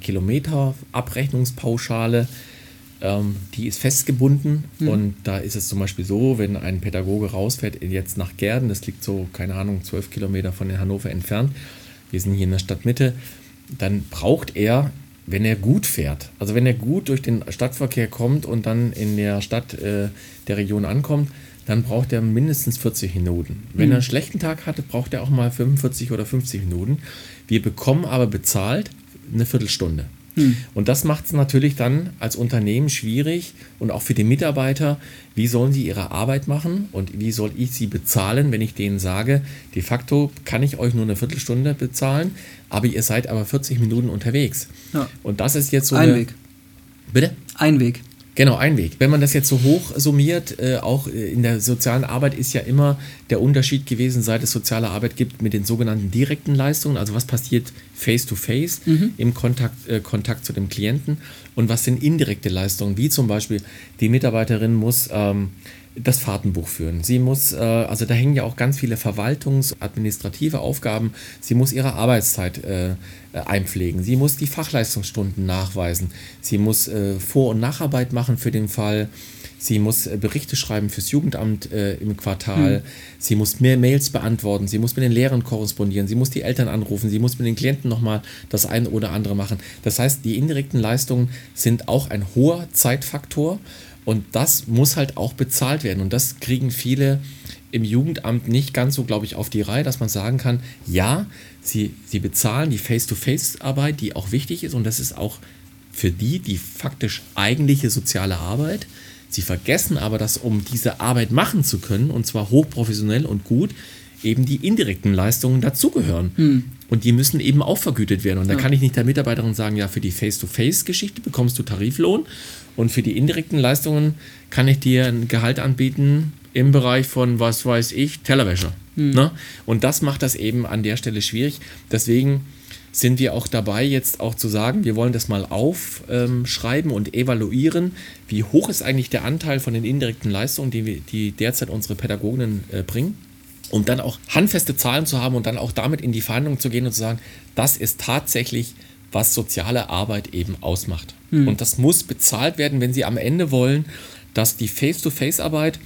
Kilometerabrechnungspauschale, ähm, die ist festgebunden mhm. und da ist es zum Beispiel so, wenn ein Pädagoge rausfährt jetzt nach Gehrden, das liegt so, keine Ahnung, zwölf Kilometer von Hannover entfernt, wir sind hier in der Stadtmitte, dann braucht er, wenn er gut fährt, also wenn er gut durch den Stadtverkehr kommt und dann in der Stadt äh, der Region ankommt, dann braucht er mindestens vierzig Minuten. Wenn mhm. er einen schlechten Tag hatte, braucht er auch mal fünfundvierzig oder fünfzig Minuten. Wir bekommen aber bezahlt eine Viertelstunde. Mhm. Und das macht es natürlich dann als Unternehmen schwierig und auch für die Mitarbeiter, wie sollen sie ihre Arbeit machen und wie soll ich sie bezahlen, wenn ich denen sage, de facto kann ich euch nur eine Viertelstunde bezahlen, aber ihr seid aber vierzig Minuten unterwegs. Ja. Und das ist jetzt so ein eine... Weg. Bitte? Ein Weg. Genau, ein Weg. Wenn man das jetzt so hoch summiert, äh, auch in der sozialen Arbeit ist ja immer der Unterschied gewesen, seit es soziale Arbeit gibt mit den sogenannten direkten Leistungen, also was passiert face-to-face mhm. im Kontakt, äh, Kontakt zu dem Klienten und was sind indirekte Leistungen, wie zum Beispiel die Mitarbeiterin muss ähm, das Fahrtenbuch führen. Sie muss, äh, also da hängen ja auch ganz viele verwaltungs-, administrative Aufgaben. Sie muss ihre Arbeitszeit äh, einpflegen. Sie muss die Fachleistungsstunden nachweisen. Sie muss äh, Vor- und Nacharbeit machen für den Fall. Sie muss äh, Berichte schreiben fürs Jugendamt äh, im Quartal. Hm. Sie muss mehr Mails beantworten. Sie muss mit den Lehrern korrespondieren. Sie muss die Eltern anrufen. Sie muss mit den Klienten nochmal das eine oder andere machen. Das heißt, die indirekten Leistungen sind auch ein hoher Zeitfaktor. Und das muss halt auch bezahlt werden. Und das kriegen viele im Jugendamt nicht ganz so, glaube ich, auf die Reihe, dass man sagen kann, ja, sie, sie bezahlen die Face-to-Face-Arbeit, die auch wichtig ist. Und das ist auch für die die faktisch eigentliche soziale Arbeit. Sie vergessen aber, dass um diese Arbeit machen zu können, und zwar hochprofessionell und gut, eben die indirekten Leistungen dazugehören. Hm. Und die müssen eben auch vergütet werden. Und da ja. kann ich nicht der Mitarbeiterin sagen, ja, für die Face-to-Face-Geschichte bekommst du Tariflohn und für die indirekten Leistungen kann ich dir ein Gehalt anbieten im Bereich von, was weiß ich, Tellerwäscher. Hm. Ne? Und das macht das eben an der Stelle schwierig. Deswegen sind wir auch dabei, jetzt auch zu sagen, wir wollen das mal aufschreiben ähm, und evaluieren, wie hoch ist eigentlich der Anteil von den indirekten Leistungen, die, wir, die derzeit unsere Pädagoginnen äh, bringen. Um dann auch handfeste Zahlen zu haben und dann auch damit in die Verhandlungen zu gehen und zu sagen, das ist tatsächlich, was soziale Arbeit eben ausmacht. Hm. Und das muss bezahlt werden, wenn Sie am Ende wollen, dass die Face-to-Face-Arbeit,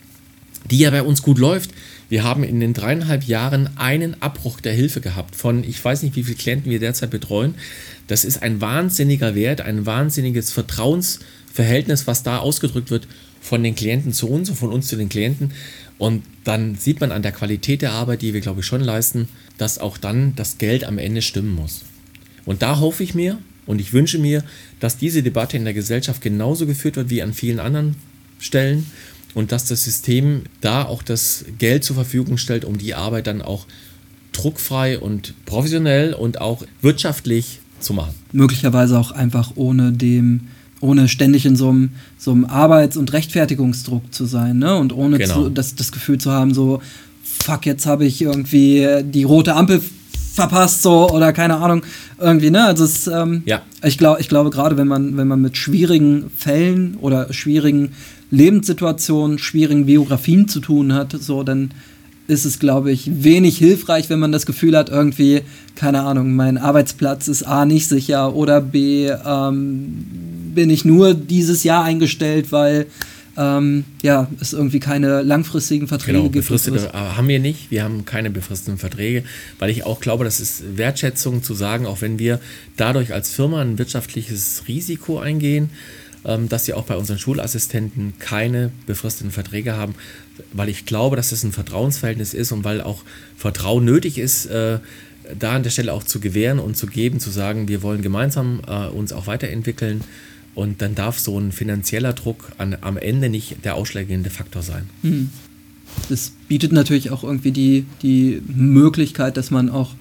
die ja bei uns gut läuft, wir haben in den dreieinhalb Jahren einen Abbruch der Hilfe gehabt von, ich weiß nicht, wie viele Klienten wir derzeit betreuen. Das ist ein wahnsinniger Wert, ein wahnsinniges Vertrauensverhältnis, was da ausgedrückt wird von den Klienten zu uns und von uns zu den Klienten. Und dann sieht man an der Qualität der Arbeit, die wir, glaube ich, schon leisten, dass auch dann das Geld am Ende stimmen muss. Und da hoffe ich mir und ich wünsche mir, dass diese Debatte in der Gesellschaft genauso geführt wird wie an vielen anderen Stellen und dass das System da auch das Geld zur Verfügung stellt, um die Arbeit dann auch druckfrei und professionell und auch wirtschaftlich zu machen. Möglicherweise auch einfach ohne dem... ohne ständig in so einem, so einem Arbeits- und Rechtfertigungsdruck zu sein, ne? Und ohne genau. zu, das, das Gefühl zu haben, so, fuck, jetzt habe ich irgendwie die rote Ampel verpasst, so, oder keine Ahnung, irgendwie, ne? Also es, ähm, ja. ich, glaub, ich glaube, gerade wenn man, wenn man mit schwierigen Fällen oder schwierigen Lebenssituationen, schwierigen Biografien zu tun hat, so, dann ist es, glaube ich, wenig hilfreich, wenn man das Gefühl hat, irgendwie, keine Ahnung, mein Arbeitsplatz ist A, nicht sicher oder B, ähm, bin ich nur dieses Jahr eingestellt, weil ähm, ja, es irgendwie keine langfristigen Verträge genau, gibt. Befristete haben wir nicht, wir haben keine befristeten Verträge, weil ich auch glaube, das ist Wertschätzung zu sagen, auch wenn wir dadurch als Firma ein wirtschaftliches Risiko eingehen, ähm, dass wir auch bei unseren Schulassistenten keine befristeten Verträge haben, weil ich glaube, dass das ein Vertrauensverhältnis ist und weil auch Vertrauen nötig ist, äh, da an der Stelle auch zu gewähren und zu geben, zu sagen, wir wollen gemeinsam äh, uns auch weiterentwickeln und dann darf so ein finanzieller Druck an, am Ende nicht der ausschlaggebende Faktor sein. Das bietet natürlich auch irgendwie die, die Möglichkeit, dass man auch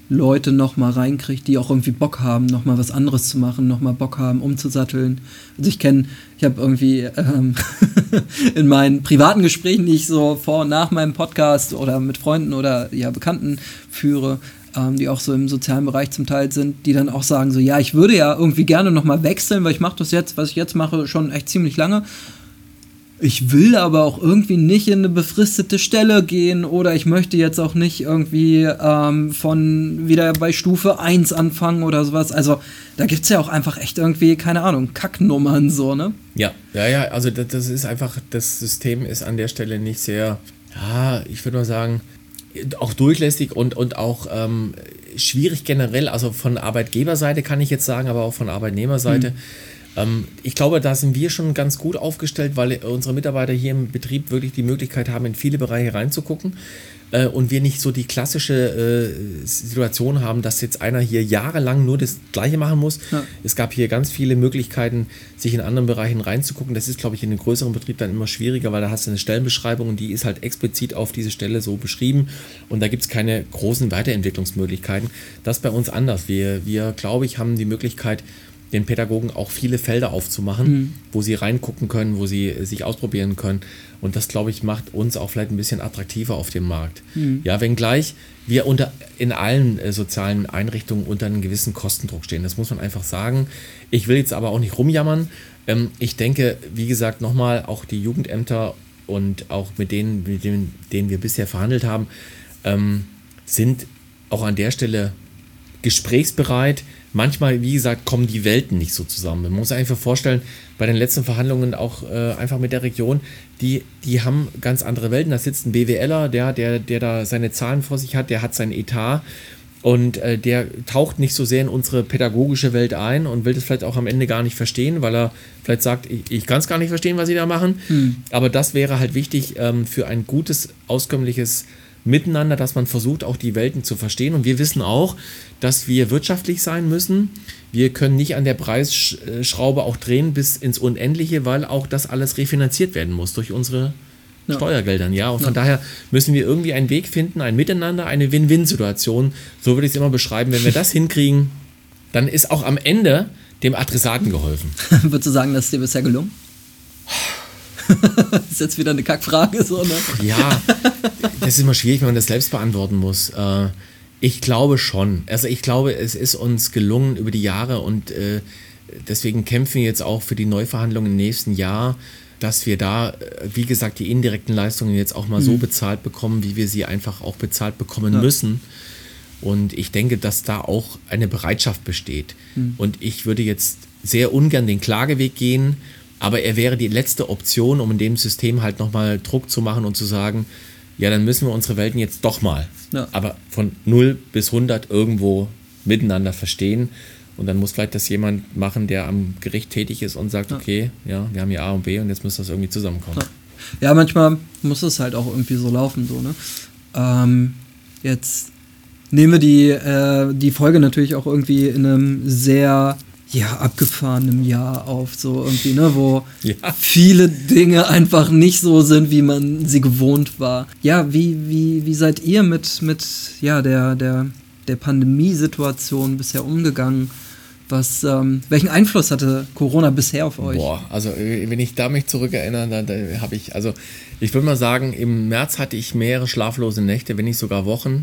Leute nochmal reinkriegt, die auch irgendwie Bock haben, nochmal was anderes zu machen, nochmal Bock haben, umzusatteln. Also ich kenne, ich habe irgendwie ähm, in meinen privaten Gesprächen, die ich so vor und nach meinem Podcast oder mit Freunden oder ja Bekannten führe, ähm, die auch so im sozialen Bereich zum Teil sind, die dann auch sagen so, ja, ich würde ja irgendwie gerne nochmal wechseln, weil ich mache das jetzt, was ich jetzt mache, schon echt ziemlich lange. Ich will aber auch irgendwie nicht in eine befristete Stelle gehen oder ich möchte jetzt auch nicht irgendwie ähm, von wieder bei Stufe eins anfangen oder sowas. Also da gibt es ja auch einfach echt irgendwie, keine Ahnung, Kacknummern so, ne? Ja, ja, ja, also das, das ist einfach, das System ist an der Stelle nicht sehr, ja, ich würde mal sagen, auch durchlässig und, und auch ähm, schwierig generell, also von Arbeitgeberseite kann ich jetzt sagen, aber auch von Arbeitnehmerseite. Mhm. Ich glaube, da sind wir schon ganz gut aufgestellt, weil unsere Mitarbeiter hier im Betrieb wirklich die Möglichkeit haben, in viele Bereiche reinzugucken äh, und wir nicht so die klassische äh, Situation haben, dass jetzt einer hier jahrelang nur das Gleiche machen muss. Ja. Es gab hier ganz viele Möglichkeiten, sich in anderen Bereichen reinzugucken. Das ist, glaube ich, in einem größeren Betrieb dann immer schwieriger, weil da hast du eine Stellenbeschreibung und die ist halt explizit auf diese Stelle so beschrieben und da gibt es keine großen Weiterentwicklungsmöglichkeiten. Das ist bei uns anders. Wir, wir glaube ich, haben die Möglichkeit, den Pädagogen auch viele Felder aufzumachen, mhm. wo sie reingucken können, wo sie sich ausprobieren können. Und das, glaube ich, macht uns auch vielleicht ein bisschen attraktiver auf dem Markt. Mhm. Ja, wenngleich wir unter, in allen äh, sozialen Einrichtungen unter einem gewissen Kostendruck stehen. Das muss man einfach sagen. Ich will jetzt aber auch nicht rumjammern. Ähm, ich denke, wie gesagt, nochmal, auch die Jugendämter und auch mit denen, mit denen, denen wir bisher verhandelt haben, ähm, sind auch an der Stelle gesprächsbereit. Manchmal, wie gesagt, kommen die Welten nicht so zusammen. Man muss sich einfach vorstellen, bei den letzten Verhandlungen auch äh, einfach mit der Region, die, die haben ganz andere Welten. Da sitzt ein BWLer, der, der, der da seine Zahlen vor sich hat, der hat seinen Etat und äh, der taucht nicht so sehr in unsere pädagogische Welt ein und will das vielleicht auch am Ende gar nicht verstehen, weil er vielleicht sagt, ich, ich kann es gar nicht verstehen, was sie da machen. Hm. Aber das wäre halt wichtig ähm, für ein gutes, auskömmliches Miteinander, dass man versucht, auch die Welten zu verstehen. Und wir wissen auch, dass wir wirtschaftlich sein müssen. Wir können nicht an der Preisschraube auch drehen bis ins Unendliche, weil auch das alles refinanziert werden muss durch unsere ja. Steuergeldern. Ja? Und von ja. daher müssen wir irgendwie einen Weg finden, ein Miteinander, eine Win-Win-Situation. So würde ich es immer beschreiben. Wenn wir das hinkriegen, dann ist auch am Ende dem Adressaten geholfen. Würdest du sagen, das ist dir bisher gelungen? Das ist jetzt wieder eine Kackfrage, so, ne? Ja, das ist immer schwierig, wenn man das selbst beantworten muss. Ich glaube schon. Also ich glaube, es ist uns gelungen über die Jahre und deswegen kämpfen wir jetzt auch für die Neuverhandlungen im nächsten Jahr, dass wir da, wie gesagt, die indirekten Leistungen jetzt auch mal mhm. so bezahlt bekommen, wie wir sie einfach auch bezahlt bekommen ja. müssen. Und ich denke, dass da auch eine Bereitschaft besteht. Mhm. Und ich würde jetzt sehr ungern den Klageweg gehen, aber er wäre die letzte Option, um in dem System halt nochmal Druck zu machen und zu sagen, ja, dann müssen wir unsere Welten jetzt doch mal, ja. aber von null bis hundert irgendwo miteinander verstehen. Und dann muss vielleicht das jemand machen, der am Gericht tätig ist und sagt, ja. okay, ja, wir haben hier A und B und jetzt muss das irgendwie zusammenkommen. Ja, ja manchmal muss es halt auch irgendwie so laufen, so, ne? Ähm, jetzt nehmen wir die, äh, die Folge natürlich auch irgendwie in einem sehr ja, abgefahrenem Jahr auf, so irgendwie, ne, wo ja. viele Dinge einfach nicht so sind, wie man sie gewohnt war. Ja, wie, wie, wie seid ihr mit, mit ja, der, der, der Pandemiesituation bisher umgegangen? Was, ähm, welchen Einfluss hatte Corona bisher auf euch? Boah, also wenn ich da mich zurückerinnere, dann da habe ich, also ich würde mal sagen, im März hatte ich mehrere schlaflose Nächte, wenn nicht sogar Wochen.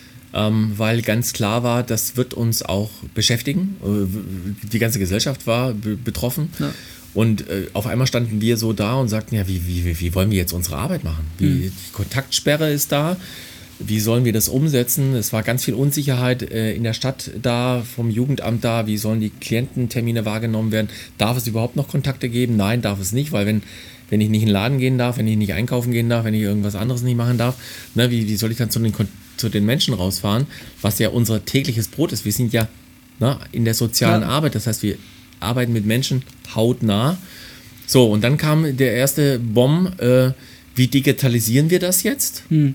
Ähm, weil ganz klar war, das wird uns auch beschäftigen. Die ganze Gesellschaft war be- betroffen. Ja. Und äh, auf einmal standen wir so da und sagten, ja, wie, wie, wie wollen wir jetzt unsere Arbeit machen? Wie, mhm. Die Kontaktsperre ist da. Wie sollen wir das umsetzen? Es war ganz viel Unsicherheit äh, in der Stadt da, vom Jugendamt da. Wie sollen die Kliententermine wahrgenommen werden? Darf es überhaupt noch Kontakte geben? Nein, darf es nicht, weil wenn, wenn ich nicht in den Laden gehen darf, wenn ich nicht einkaufen gehen darf, wenn ich irgendwas anderes nicht machen darf, ne, wie, wie soll ich dann zu den Kontakten zu den Menschen rausfahren, was ja unser tägliches Brot ist. Wir sind ja na, in der sozialen ja. Arbeit, das heißt, wir arbeiten mit Menschen hautnah. So, und dann kam der erste Bomb, äh, wie digitalisieren wir das jetzt? Hm.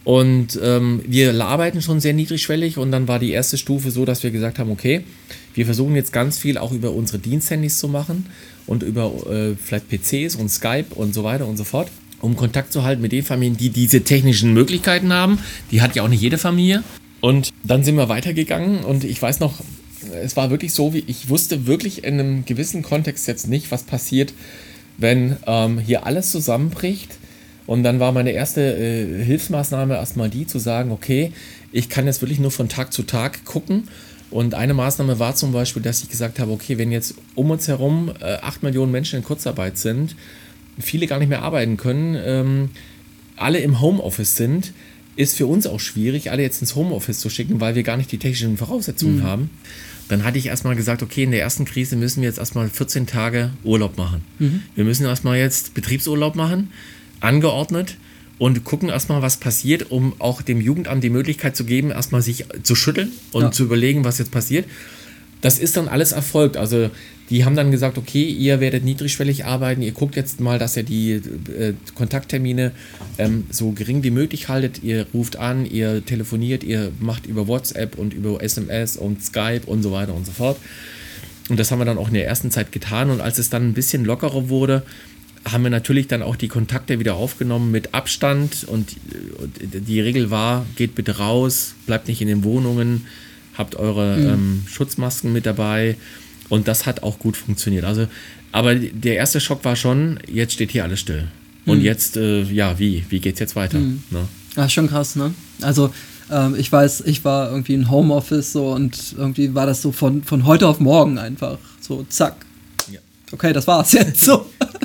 Und ähm, wir arbeiten schon sehr niedrigschwellig und dann war die erste Stufe so, dass wir gesagt haben, okay, wir versuchen jetzt ganz viel auch über unsere Diensthandys zu machen und über äh, vielleicht P Cs und Skype und so weiter und so fort, um Kontakt zu halten mit den Familien, die diese technischen Möglichkeiten haben. Die hat ja auch nicht jede Familie. Und dann sind wir weitergegangen und ich weiß noch, es war wirklich so, wie ich wusste wirklich in einem gewissen Kontext jetzt nicht, was passiert, wenn ähm, hier alles zusammenbricht. Und dann war meine erste äh, Hilfsmaßnahme erstmal die, zu sagen, okay, ich kann jetzt wirklich nur von Tag zu Tag gucken. Und eine Maßnahme war zum Beispiel, dass ich gesagt habe, okay, wenn jetzt um uns herum äh, acht Millionen Menschen in Kurzarbeit sind, viele gar nicht mehr arbeiten können, ähm, alle im Homeoffice sind, ist für uns auch schwierig, alle jetzt ins Homeoffice zu schicken, weil wir gar nicht die technischen Voraussetzungen mhm. haben. Dann hatte ich erstmal gesagt, okay, in der ersten Krise müssen wir jetzt erstmal vierzehn Tage Urlaub machen. Mhm. Wir müssen erstmal jetzt Betriebsurlaub machen, angeordnet, und gucken erstmal, was passiert, um auch dem Jugendamt die Möglichkeit zu geben, erstmal sich zu schütteln und ja. zu überlegen, was jetzt passiert. Das ist dann alles erfolgt. Also die haben dann gesagt, okay, ihr werdet niedrigschwellig arbeiten, ihr guckt jetzt mal, dass ihr die äh, Kontakttermine ähm, so gering wie möglich haltet, ihr ruft an, ihr telefoniert, ihr macht über WhatsApp und über S M S und Skype und so weiter und so fort. Und das haben wir dann auch in der ersten Zeit getan, und als es dann ein bisschen lockerer wurde, haben wir natürlich dann auch die Kontakte wieder aufgenommen mit Abstand, und die Regel war, geht bitte raus, bleibt nicht in den Wohnungen, habt eure mhm. ähm, Schutzmasken mit dabei, und das hat auch gut funktioniert. Also, aber der erste Schock war schon, jetzt steht hier alles still. Und mhm. jetzt, äh, ja, wie? Wie geht's jetzt weiter? Mhm. Ne? Das ist schon krass, ne? Also, ähm, ich weiß, ich war irgendwie in Homeoffice so, und irgendwie war das so von, von heute auf morgen einfach so, zack. Ja. Okay, das war's jetzt so.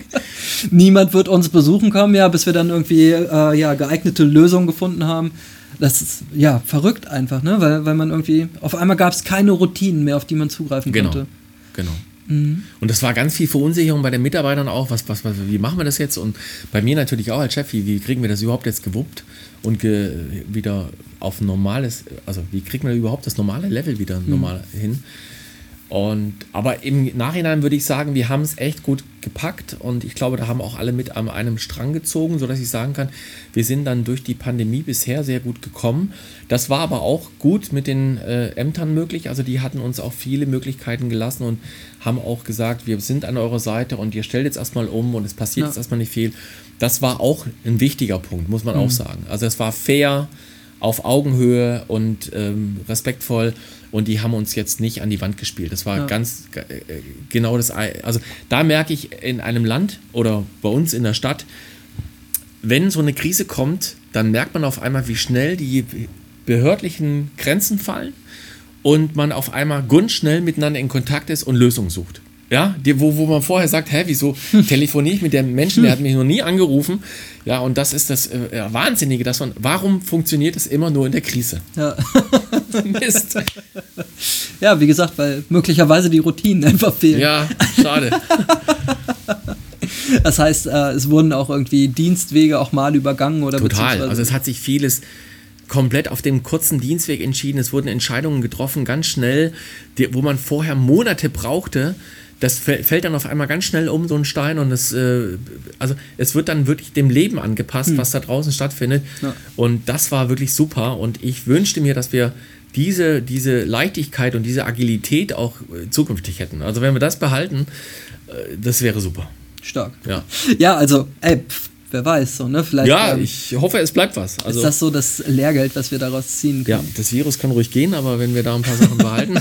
Niemand wird uns besuchen kommen, ja, bis wir dann irgendwie äh, ja, geeignete Lösungen gefunden haben. Das ist ja verrückt einfach, ne? Weil, weil man irgendwie, auf einmal gab es keine Routinen mehr, auf die man zugreifen genau. konnte. Genau. Mhm. Und das war ganz viel Verunsicherung bei den Mitarbeitern auch. Was, was, was, wie machen wir das jetzt? Und bei mir natürlich auch als Chef, wie, wie kriegen wir das überhaupt jetzt gewuppt und ge, wieder auf ein normales, also wie kriegen wir überhaupt das normale Level wieder mhm. normal hin? Und, aber im Nachhinein würde ich sagen, wir haben es echt gut gepackt, und ich glaube, da haben auch alle mit an einem Strang gezogen, sodass ich sagen kann, wir sind dann durch die Pandemie bisher sehr gut gekommen. Das war aber auch gut mit den äh, Ämtern möglich, also die hatten uns auch viele Möglichkeiten gelassen und haben auch gesagt, wir sind an eurer Seite und ihr stellt jetzt erstmal um und es passiert ja. jetzt erstmal nicht viel. Das war auch ein wichtiger Punkt, muss man mhm. auch sagen. Also es war fair, auf Augenhöhe und ähm, respektvoll, und die haben uns jetzt nicht an die Wand gespielt. Das war ja. ganz äh, genau das. Also da merke ich in einem Land oder bei uns in der Stadt, wenn so eine Krise kommt, dann merkt man auf einmal, wie schnell die behördlichen Grenzen fallen und man auf einmal grundschnell miteinander in Kontakt ist und Lösungen sucht. Ja, die, wo, wo man vorher sagt, hä, wieso telefoniere ich mit dem Menschen, der hat mich noch nie angerufen. Ja, und das ist das äh, Wahnsinnige, dass man, warum funktioniert das immer nur in der Krise? Ja. Mist. Ja, wie gesagt, weil möglicherweise die Routinen einfach fehlen. Ja, schade. Das heißt, äh, es wurden auch irgendwie Dienstwege auch mal übergangen oder total, also es hat sich vieles komplett auf dem kurzen Dienstweg entschieden. Es wurden Entscheidungen getroffen, ganz schnell, die, wo man vorher Monate brauchte. Das fällt dann auf einmal ganz schnell um, so ein Stein, und es, äh, also es wird dann wirklich dem Leben angepasst, hm. was da draußen stattfindet. Ja. Und das war wirklich super, und ich wünschte mir, dass wir diese, diese Leichtigkeit und diese Agilität auch äh, zukünftig hätten. Also wenn wir das behalten, äh, das wäre super. Stark. Ja, ja, also, ey, pff, wer weiß, so, ne? Vielleicht, ja, ähm, ich hoffe, es bleibt was. Also, ist das so das Lehrgeld, was wir daraus ziehen können? Ja, das Virus kann ruhig gehen, aber wenn wir da ein paar Sachen behalten.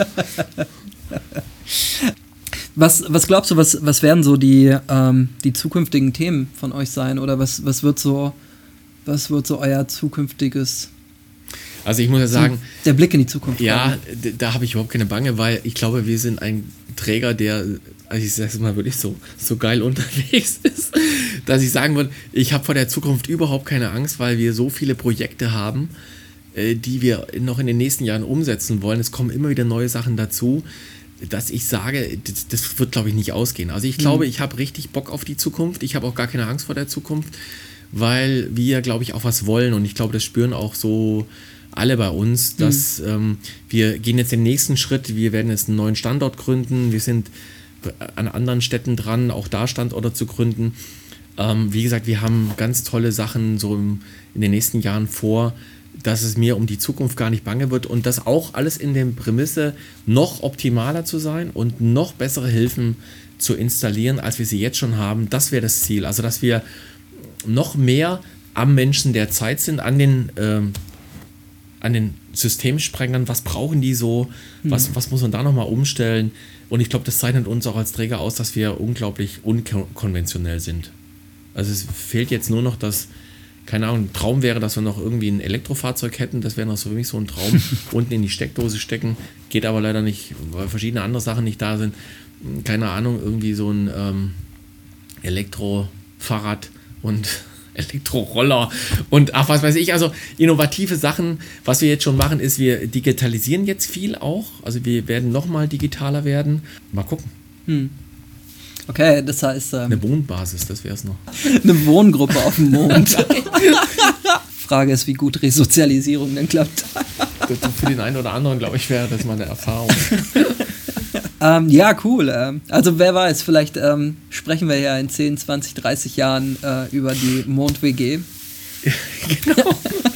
Was, was glaubst du, was, was werden so die, ähm, die zukünftigen Themen von euch sein? Oder was, was wird so, was wird so euer zukünftiges? Also ich muss ja sagen, der Blick in die Zukunft. Ja, d- da habe ich überhaupt keine Bange, weil ich glaube, wir sind ein Träger, der, also ich sage es mal wirklich so, so geil unterwegs ist, dass ich sagen würde, ich habe vor der Zukunft überhaupt keine Angst, weil wir so viele Projekte haben, äh, die wir noch in den nächsten Jahren umsetzen wollen. Es kommen immer wieder neue Sachen dazu, dass ich sage, das, das wird, glaube ich, nicht ausgehen. Also ich glaube, mhm. ich habe richtig Bock auf die Zukunft. Ich habe auch gar keine Angst vor der Zukunft, weil wir, glaube ich, auch was wollen. Und ich glaube, das spüren auch so alle bei uns, dass mhm. ähm, wir gehen jetzt den nächsten Schritt. Wir werden jetzt einen neuen Standort gründen. Wir sind an anderen Städten dran, auch da Standorte zu gründen. Ähm, wie gesagt, wir haben ganz tolle Sachen so im, in den nächsten Jahren vor, dass es mir um die Zukunft gar nicht bange wird, und das auch alles in der Prämisse, noch optimaler zu sein und noch bessere Hilfen zu installieren, als wir sie jetzt schon haben. Das wäre das Ziel. Also, dass wir noch mehr am Menschen der Zeit sind, an den ähm, an den Systemsprengern, was brauchen die so, mhm. was, was muss man da nochmal umstellen? Und ich glaube, das zeichnet uns auch als Träger aus, dass wir unglaublich unkonventionell sind. Also es fehlt jetzt nur noch, dass, keine Ahnung, ein Traum wäre, dass wir noch irgendwie ein Elektrofahrzeug hätten, das wäre noch so für mich so ein Traum, unten in die Steckdose stecken, geht aber leider nicht, weil verschiedene andere Sachen nicht da sind. Keine Ahnung, irgendwie so ein ähm, Elektrofahrrad und Elektroroller und ach, was weiß ich, also innovative Sachen. Was wir jetzt schon machen, ist, wir digitalisieren jetzt viel auch, also wir werden nochmal digitaler werden. Mal gucken. Hm. Okay, das heißt... Ähm, eine Wohnbasis, das wäre es noch. Eine Wohngruppe auf dem Mond. Frage ist, wie gut Resozialisierung denn klappt. Für den einen oder anderen, glaube ich, wäre das mal eine Erfahrung. Ähm, ja, cool. Ähm, also wer weiß, vielleicht ähm, sprechen wir ja in zehn, zwanzig, dreißig Jahren äh, über die Mond-W G. Genau.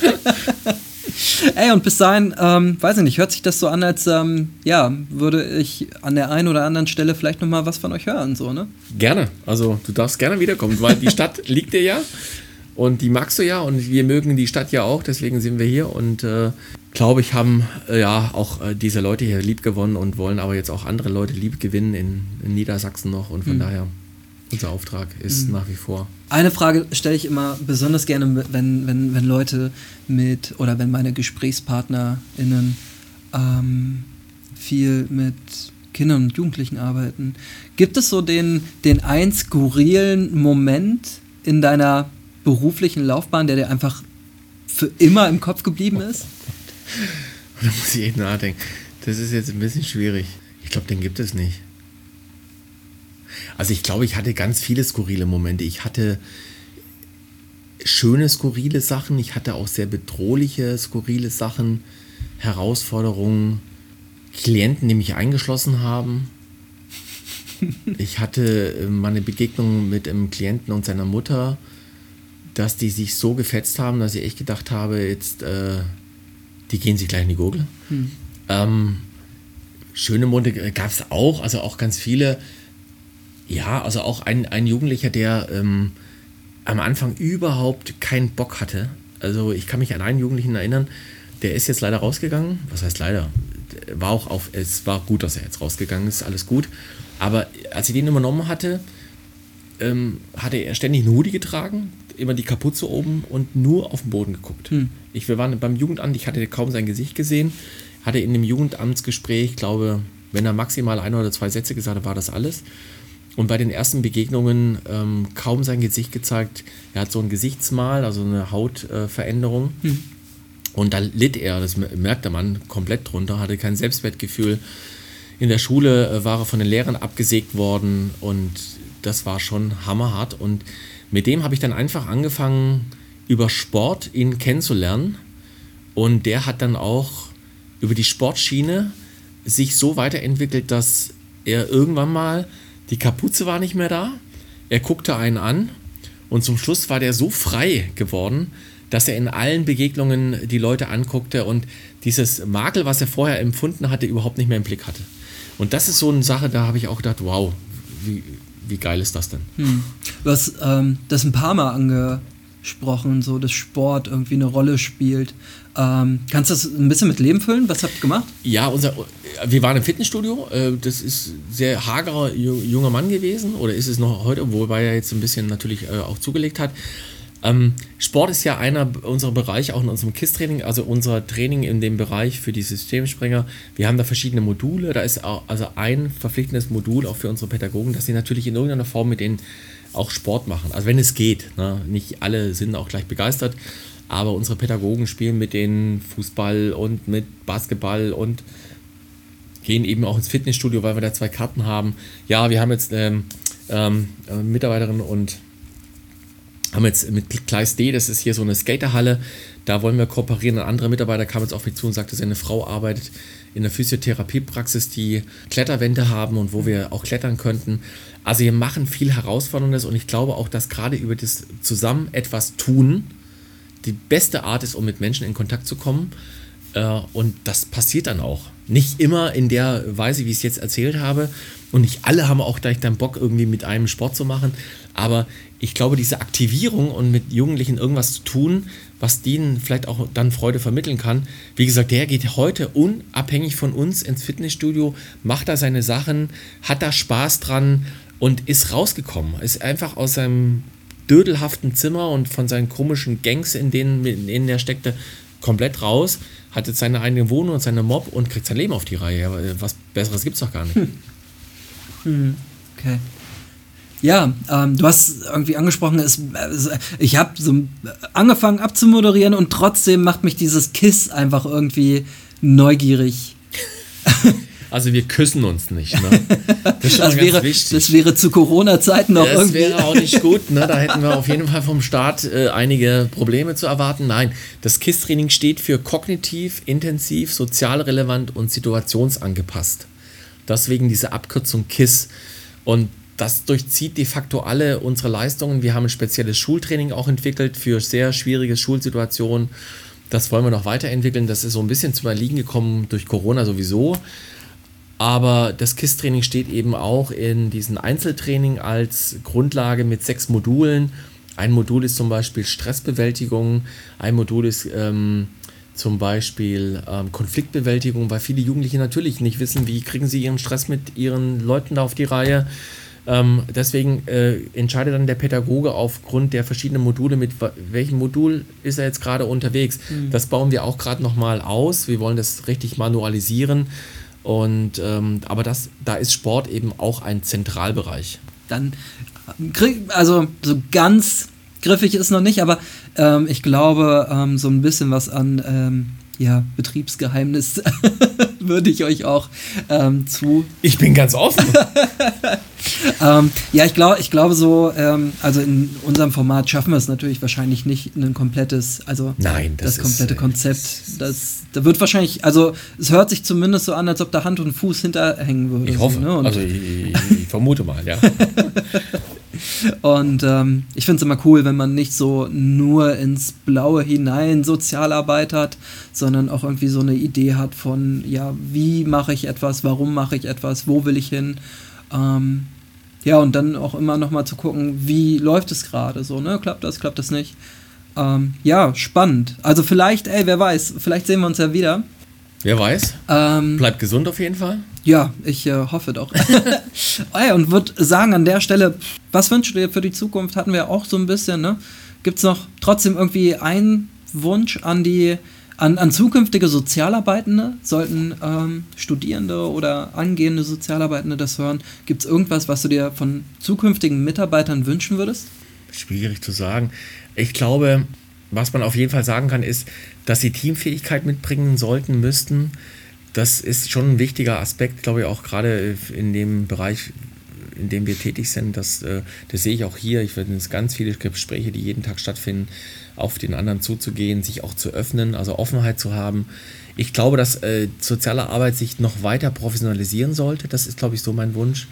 Ey, und bis dahin, ähm, weiß ich nicht, hört sich das so an, als ähm, ja, würde ich an der einen oder anderen Stelle vielleicht nochmal was von euch hören, so, ne? Gerne. Also du darfst gerne wiederkommen, weil die Stadt liegt dir ja und die magst du ja und wir mögen die Stadt ja auch, deswegen sind wir hier und äh, glaube ich, haben äh, ja auch äh, diese Leute hier lieb gewonnen und wollen aber jetzt auch andere Leute lieb gewinnen in, in Niedersachsen noch und von mhm. daher, unser Auftrag ist mhm. nach wie vor. Eine Frage stelle ich immer besonders gerne, wenn, wenn, wenn Leute mit oder wenn meine GesprächspartnerInnen ähm, viel mit Kindern und Jugendlichen arbeiten. Gibt es so den, den einen skurrilen Moment in deiner beruflichen Laufbahn, der dir einfach für immer im Kopf geblieben ist? Da muss ich echt nachdenken. Das ist jetzt ein bisschen schwierig. Ich glaube, den gibt es nicht. Also ich glaube, ich hatte ganz viele skurrile Momente. Ich hatte schöne, skurrile Sachen. Ich hatte auch sehr bedrohliche, skurrile Sachen, Herausforderungen, Klienten, die mich eingeschlossen haben. Ich hatte mal eine Begegnung mit einem Klienten und seiner Mutter, dass die sich so gefetzt haben, dass ich echt gedacht habe, jetzt... Äh, die gehen sich gleich in die Gurgel. Hm. Ähm, schöne Momente gab es auch, also auch ganz viele. Ja, also auch ein, ein Jugendlicher, der ähm, am Anfang überhaupt keinen Bock hatte. Also ich kann mich an einen Jugendlichen erinnern, der ist jetzt leider rausgegangen. Was heißt leider? War auch auf, es war gut, dass er jetzt rausgegangen ist, alles gut. Aber als ich den übernommen hatte, ähm, hatte er ständig einen Hoodie getragen, immer die Kapuze oben und nur auf den Boden geguckt. Hm. Ich, wir waren beim Jugendamt, ich hatte kaum sein Gesicht gesehen, hatte in dem Jugendamtsgespräch, glaube, wenn er maximal ein oder zwei Sätze gesagt hat, war das alles. Und bei den ersten Begegnungen ähm, kaum sein Gesicht gezeigt. Er hat so ein Gesichtsmal, also eine Hautveränderung. Äh, hm. Und da litt er, das merkte man, komplett drunter, hatte kein Selbstwertgefühl. In der Schule äh, war er von den Lehrern abgesägt worden und das war schon hammerhart. Und mit dem habe ich dann einfach angefangen, über Sport ihn kennenzulernen. Und der hat dann auch über die Sportschiene sich so weiterentwickelt, dass er irgendwann mal, die Kapuze war nicht mehr da, er guckte einen an und zum Schluss war der so frei geworden, dass er in allen Begegnungen die Leute anguckte und dieses Makel, was er vorher empfunden hatte, überhaupt nicht mehr im Blick hatte. Und das ist so eine Sache, da habe ich auch gedacht, wow, wie, wie geil ist das denn? Hm. Du hast ähm, das ein paar Mal angesprochen, so dass Sport irgendwie eine Rolle spielt. Ähm, kannst du das ein bisschen mit Leben füllen? Was habt ihr gemacht? Ja, unser, wir waren im Fitnessstudio. Äh, das ist ein sehr hagerer junger Mann gewesen. Oder ist es noch heute, wobei er jetzt ein bisschen natürlich äh, auch zugelegt hat. Ähm, Sport ist ja einer unserer Bereiche, auch in unserem K I S-Training, also unser Training in dem Bereich für die Systemsprenger. Wir haben da verschiedene Module. Da ist auch, also ein verpflichtendes Modul auch für unsere Pädagogen, dass sie natürlich in irgendeiner Form mit denen auch Sport machen. Also wenn es geht. Ne? Nicht alle sind auch gleich begeistert. Aber unsere Pädagogen spielen mit denen Fußball und mit Basketball und gehen eben auch ins Fitnessstudio, weil wir da zwei Karten haben. Ja, wir haben jetzt ähm, ähm, eine Mitarbeiterin und haben jetzt mit Gleis D, das ist hier so eine Skaterhalle, da wollen wir kooperieren. Ein anderer Mitarbeiter kam jetzt auf mich zu und sagte, seine Frau arbeitet in der Physiotherapiepraxis, die Kletterwände haben und wo wir auch klettern könnten. Also wir machen viel Herausforderndes und ich glaube auch, dass gerade über das zusammen etwas tun die beste Art ist, um mit Menschen in Kontakt zu kommen. Äh, und das passiert dann auch. Nicht immer in der Weise, wie ich es jetzt erzählt habe. Und nicht alle haben auch gleich dann Bock, irgendwie mit einem Sport zu machen. Aber ich glaube, diese Aktivierung und mit Jugendlichen irgendwas zu tun, was denen vielleicht auch dann Freude vermitteln kann. Wie gesagt, der geht heute unabhängig von uns ins Fitnessstudio, macht da seine Sachen, hat da Spaß dran und ist rausgekommen. Ist einfach aus seinem dödelhaften Zimmer und von seinen komischen Gangs, in denen, in denen er steckte, komplett raus, hat jetzt seine eigene Wohnung und seine Mob und kriegt sein Leben auf die Reihe. Was Besseres gibt's doch gar nicht. Hm. Okay. Ja, ähm, du hast irgendwie angesprochen, es, ich habe so angefangen abzumoderieren und trotzdem macht mich dieses Kiss einfach irgendwie neugierig. Also wir küssen uns nicht, ne? Das ist schon das, mal ganz wäre, wichtig. das wäre zu Corona-Zeiten auch das irgendwie. Das wäre auch nicht gut, ne? Da hätten wir auf jeden Fall vom Staat äh, einige Probleme zu erwarten. Nein, das KISS-Training steht für kognitiv, intensiv, sozial relevant und situationsangepasst. Deswegen diese Abkürzung KISS. Und das durchzieht de facto alle unsere Leistungen. Wir haben ein spezielles Schultraining auch entwickelt für sehr schwierige Schulsituationen. Das wollen wir noch weiterentwickeln. Das ist so ein bisschen zum Erliegen gekommen durch Corona sowieso. Aber das KISS-Training steht eben auch in diesem Einzeltraining als Grundlage mit sechs Modulen. Ein Modul ist zum Beispiel Stressbewältigung, ein Modul ist ähm, zum Beispiel ähm, Konfliktbewältigung, weil viele Jugendliche natürlich nicht wissen, wie kriegen sie ihren Stress mit ihren Leuten da auf die Reihe. Ähm, deswegen äh, entscheidet dann der Pädagoge aufgrund der verschiedenen Module, mit welchem Modul ist er jetzt gerade unterwegs. Mhm. Das bauen wir auch gerade nochmal aus. Wir wollen das richtig manualisieren. Und ähm, aber das, da ist Sport eben auch ein Zentralbereich. Dann krieg, also so ganz griffig ist noch nicht, aber ähm, ich glaube, ähm, so ein bisschen was an ähm, ja, Betriebsgeheimnis würde ich euch auch ähm, zu. Ich bin ganz offen. ähm, ja, ich glaube, ich glaube so, ähm, also in unserem Format schaffen wir es natürlich wahrscheinlich nicht ein komplettes, also Nein, das, das komplette ist, Konzept. Das, da wird wahrscheinlich, also es hört sich zumindest so an, als ob da Hand und Fuß hinterhängen würde. Ich hoffe, so, ne? Und also ich, ich vermute mal, ja. Und ähm, ich finde es immer cool, wenn man nicht so nur ins Blaue hinein Sozialarbeit hat, sondern auch irgendwie so eine Idee hat von, ja, wie mache ich etwas, warum mache ich etwas, wo will ich hin? Ähm, ja, und dann auch immer nochmal zu gucken, wie läuft es gerade so, ne? Klappt das, klappt das nicht? Ähm, ja, spannend. Also vielleicht, ey, wer weiß, vielleicht sehen wir uns ja wieder. Wer weiß. Ähm, Bleibt gesund auf jeden Fall. Ja, ich äh, hoffe doch. Ey, und würde sagen an der Stelle, was wünschst du dir für die Zukunft? Hatten wir auch so ein bisschen, ne? Gibt es noch trotzdem irgendwie einen Wunsch an die, an, an zukünftige Sozialarbeitende? Sollten ähm, Studierende oder angehende Sozialarbeitende das hören? Gibt es irgendwas, was du dir von zukünftigen Mitarbeitern wünschen würdest? Schwierig zu sagen. Ich glaube, was man auf jeden Fall sagen kann, ist, dass sie Teamfähigkeit mitbringen sollten, müssten. Das ist schon ein wichtiger Aspekt, glaube ich, auch gerade in dem Bereich, in dem wir tätig sind. Das, das sehe ich auch hier. Ich finde es ganz viele Gespräche, die jeden Tag stattfinden, auf den anderen zuzugehen, sich auch zu öffnen, also Offenheit zu haben. Ich glaube, dass äh, soziale Arbeit sich noch weiter professionalisieren sollte. Das ist, glaube ich, so mein Wunsch.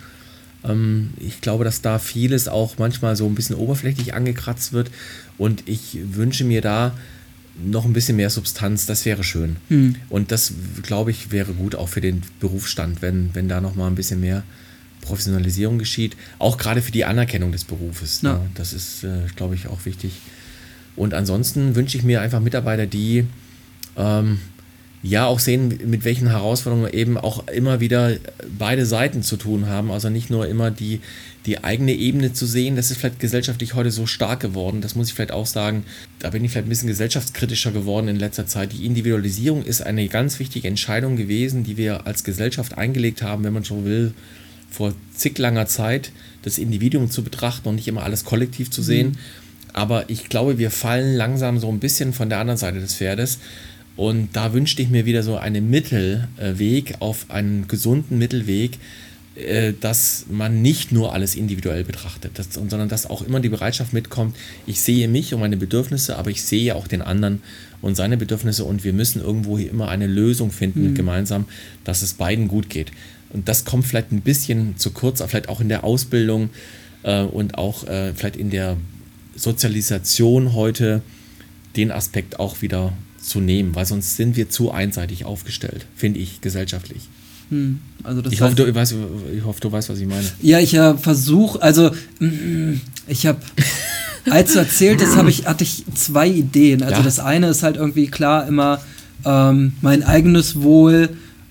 Ähm, ich glaube, dass da vieles auch manchmal so ein bisschen oberflächlich angekratzt wird. Und ich wünsche mir da noch ein bisschen mehr Substanz, das wäre schön. Hm. Und das, glaube ich, wäre gut auch für den Berufsstand, wenn, wenn da noch mal ein bisschen mehr Professionalisierung geschieht. Auch gerade für die Anerkennung des Berufes. Ja. Ne? Das ist, äh, glaube ich, auch wichtig. Und ansonsten wünsche ich mir einfach Mitarbeiter, die ähm, ja auch sehen, mit welchen Herausforderungen eben auch immer wieder beide Seiten zu tun haben. Also nicht nur immer die, die eigene Ebene zu sehen. Das ist vielleicht gesellschaftlich heute so stark geworden. Das muss ich vielleicht auch sagen. Da bin ich vielleicht ein bisschen gesellschaftskritischer geworden in letzter Zeit. Die Individualisierung ist eine ganz wichtige Entscheidung gewesen, die wir als Gesellschaft eingelegt haben, wenn man so will, vor zig langer Zeit, das Individuum zu betrachten und nicht immer alles kollektiv zu sehen. Mhm. Aber ich glaube, wir fallen langsam so ein bisschen von der anderen Seite des Pferdes. Und da wünschte ich mir wieder so einen Mittelweg, auf einen gesunden Mittelweg, dass man nicht nur alles individuell betrachtet, dass, sondern dass auch immer die Bereitschaft mitkommt, ich sehe mich und meine Bedürfnisse, aber ich sehe auch den anderen und seine Bedürfnisse und wir müssen irgendwo hier immer eine Lösung finden, mhm. gemeinsam, dass es beiden gut geht. Und das kommt vielleicht ein bisschen zu kurz, vielleicht auch in der Ausbildung äh, und auch äh, vielleicht in der Sozialisation heute, den Aspekt auch wieder zu nehmen, weil sonst sind wir zu einseitig aufgestellt, finde ich, gesellschaftlich. Hm, also das ich, hoffe, du, weißt, ich hoffe, du weißt, was ich meine. Ja, ich äh, versuche, also ich habe, als du erzählt hast, ich, hatte ich zwei Ideen. Also ja. Das eine ist halt irgendwie klar immer ähm, mein eigenes Wohl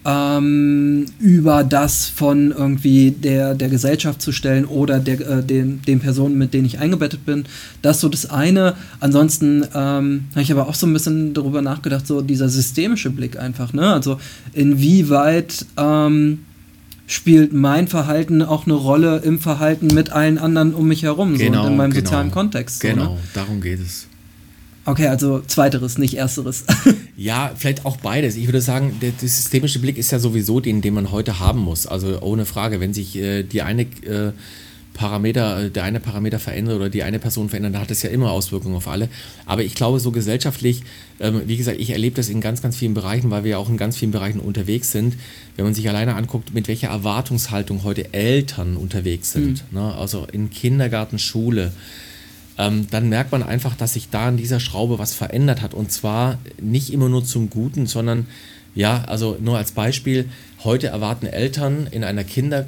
ähm, über das von irgendwie der, der Gesellschaft zu stellen oder der, äh, den, den Personen, mit denen ich eingebettet bin. Das ist so das eine. Ansonsten ähm, habe ich aber auch so ein bisschen darüber nachgedacht, so dieser systemische Blick einfach, ne? Also inwieweit ähm, spielt mein Verhalten auch eine Rolle im Verhalten mit allen anderen um mich herum, genau, so und in meinem genau, sozialen Kontext. So, genau, ne? Darum geht es. Okay, also zweiteres, nicht ersteres. Ja, vielleicht auch beides. Ich würde sagen, der, der systemische Blick ist ja sowieso den, den man heute haben muss. Also ohne Frage, wenn sich äh, die eine äh, Parameter, der eine Parameter verändert oder die eine Person verändert, dann hat es ja immer Auswirkungen auf alle. Aber ich glaube, so gesellschaftlich, ähm, wie gesagt, ich erlebe das in ganz, ganz vielen Bereichen, weil wir ja auch in ganz vielen Bereichen unterwegs sind. Wenn man sich alleine anguckt, mit welcher Erwartungshaltung heute Eltern unterwegs sind, mhm. ne? Also in Kindergarten, Schule, ähm, dann merkt man einfach, dass sich da an dieser Schraube was verändert hat. Und zwar nicht immer nur zum Guten, sondern, ja, also nur als Beispiel, heute erwarten Eltern in einer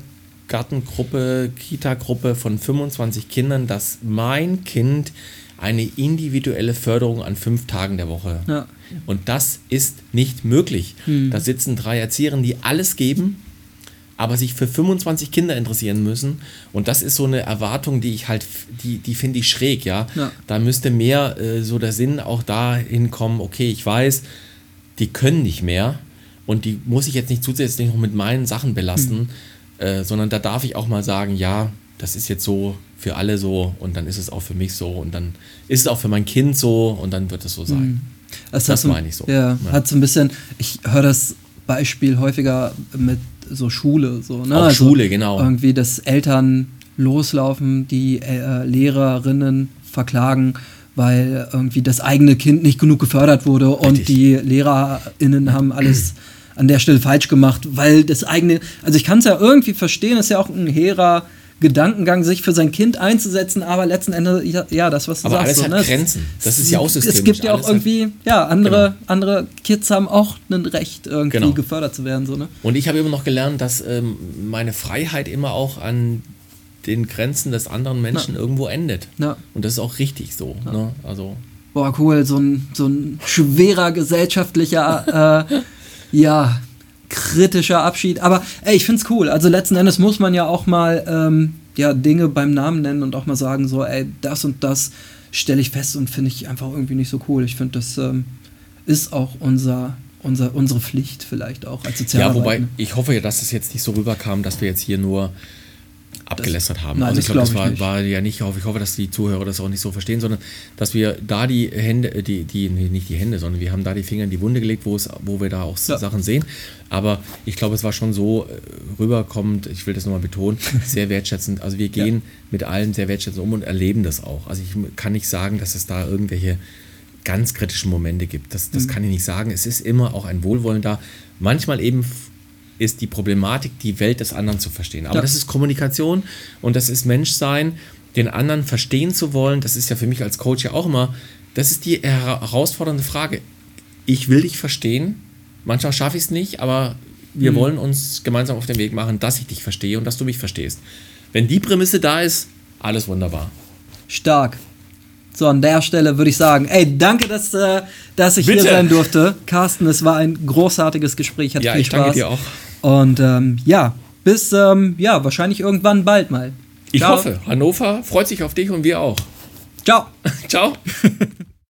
Kindergartengruppe, Kita-Gruppe von fünfundzwanzig Kindern, dass mein Kind eine individuelle Förderung an fünf Tagen der Woche. Ja. Und das ist nicht möglich. Hm. Da sitzen drei Erzieherinnen, die alles geben, aber sich für fünfundzwanzig Kinder interessieren müssen. Und das ist so eine Erwartung, die ich halt, die, die finde ich schräg, ja. ja. Da müsste mehr äh, so der Sinn auch dahin kommen, okay, ich weiß, die können nicht mehr und die muss ich jetzt nicht zusätzlich noch mit meinen Sachen belasten, hm. äh, sondern da darf ich auch mal sagen, ja, das ist jetzt so für alle so und dann ist es auch für mich so und dann ist es auch für mein Kind so und dann wird es so sein. Hm. Das, das meine ich so. Ja, ja, hat so ein bisschen, ich höre das Beispiel häufiger mit so Schule. So, ne? Auch also Schule, genau. Irgendwie, dass Eltern loslaufen, die äh, Lehrerinnen verklagen, weil irgendwie das eigene Kind nicht genug gefördert wurde. Richtig. Und die LehrerInnen haben alles an der Stelle falsch gemacht, weil das eigene, also ich kann es ja irgendwie verstehen, ist ja auch ein hehrer Gedankengang, sich für sein Kind einzusetzen, aber letzten Endes, ja, ja das, was du aber sagst. Aber alles so, hat ne? Grenzen. Das ist ja auch systemisch. Es gibt ja auch irgendwie, hat, ja, andere, genau. andere Kids haben auch ein Recht, irgendwie genau. gefördert zu werden. So, ne? Und ich habe immer noch gelernt, dass ähm, meine Freiheit immer auch an den Grenzen des anderen Menschen ja. irgendwo endet. Ja. Und das ist auch richtig so. Ja. Ne? Also boah, cool, so ein, so ein schwerer gesellschaftlicher, äh, ja, kritischer Abschied. Aber ey, ich find's cool. Also letzten Endes muss man ja auch mal ähm, ja, Dinge beim Namen nennen und auch mal sagen, so, ey, das und das stelle ich fest und finde ich einfach irgendwie nicht so cool. Ich finde, das ähm, ist auch unser, unser, unsere Pflicht vielleicht auch als Sozialarbeiter. Ja, wobei, ich hoffe ja, dass es jetzt nicht so rüberkam, dass wir jetzt hier nur abgelästert das, haben. Nein, also ich glaube, das glaub war, ich war ja nicht, ich hoffe, ich hoffe, dass die Zuhörer das auch nicht so verstehen, sondern dass wir da die Hände, die, die, nee, nicht die Hände, sondern wir haben da die Finger in die Wunde gelegt, wo es, wo wir da auch ja. Sachen sehen. Aber ich glaube, es war schon so rüberkommend, ich will das nochmal betonen, sehr wertschätzend. Also wir gehen ja. mit allen sehr wertschätzend um und erleben das auch. Also ich kann nicht sagen, dass es da irgendwelche ganz kritischen Momente gibt. Das, das mhm. kann ich nicht sagen. Es ist immer auch ein Wohlwollen da. Manchmal eben ist die Problematik, die Welt des anderen zu verstehen. Aber ja. das ist Kommunikation und das ist Menschsein, den anderen verstehen zu wollen. Das ist ja für mich als Coach ja auch immer, das ist die herausfordernde Frage. Ich will dich verstehen, manchmal schaffe ich es nicht, aber wir mhm. wollen uns gemeinsam auf den Weg machen, dass ich dich verstehe und dass du mich verstehst. Wenn die Prämisse da ist, alles wunderbar. Stark. So, an der Stelle würde ich sagen, ey, danke, dass, äh, dass ich Bitte. hier sein durfte. Carsten, es war ein großartiges Gespräch, hat ja, viel ich Spaß. Danke dir auch. Und ähm, ja, bis, ähm, ja, wahrscheinlich irgendwann bald mal. Ich Ciao. hoffe, Hannover freut sich auf dich und wir auch. Ciao. Ciao.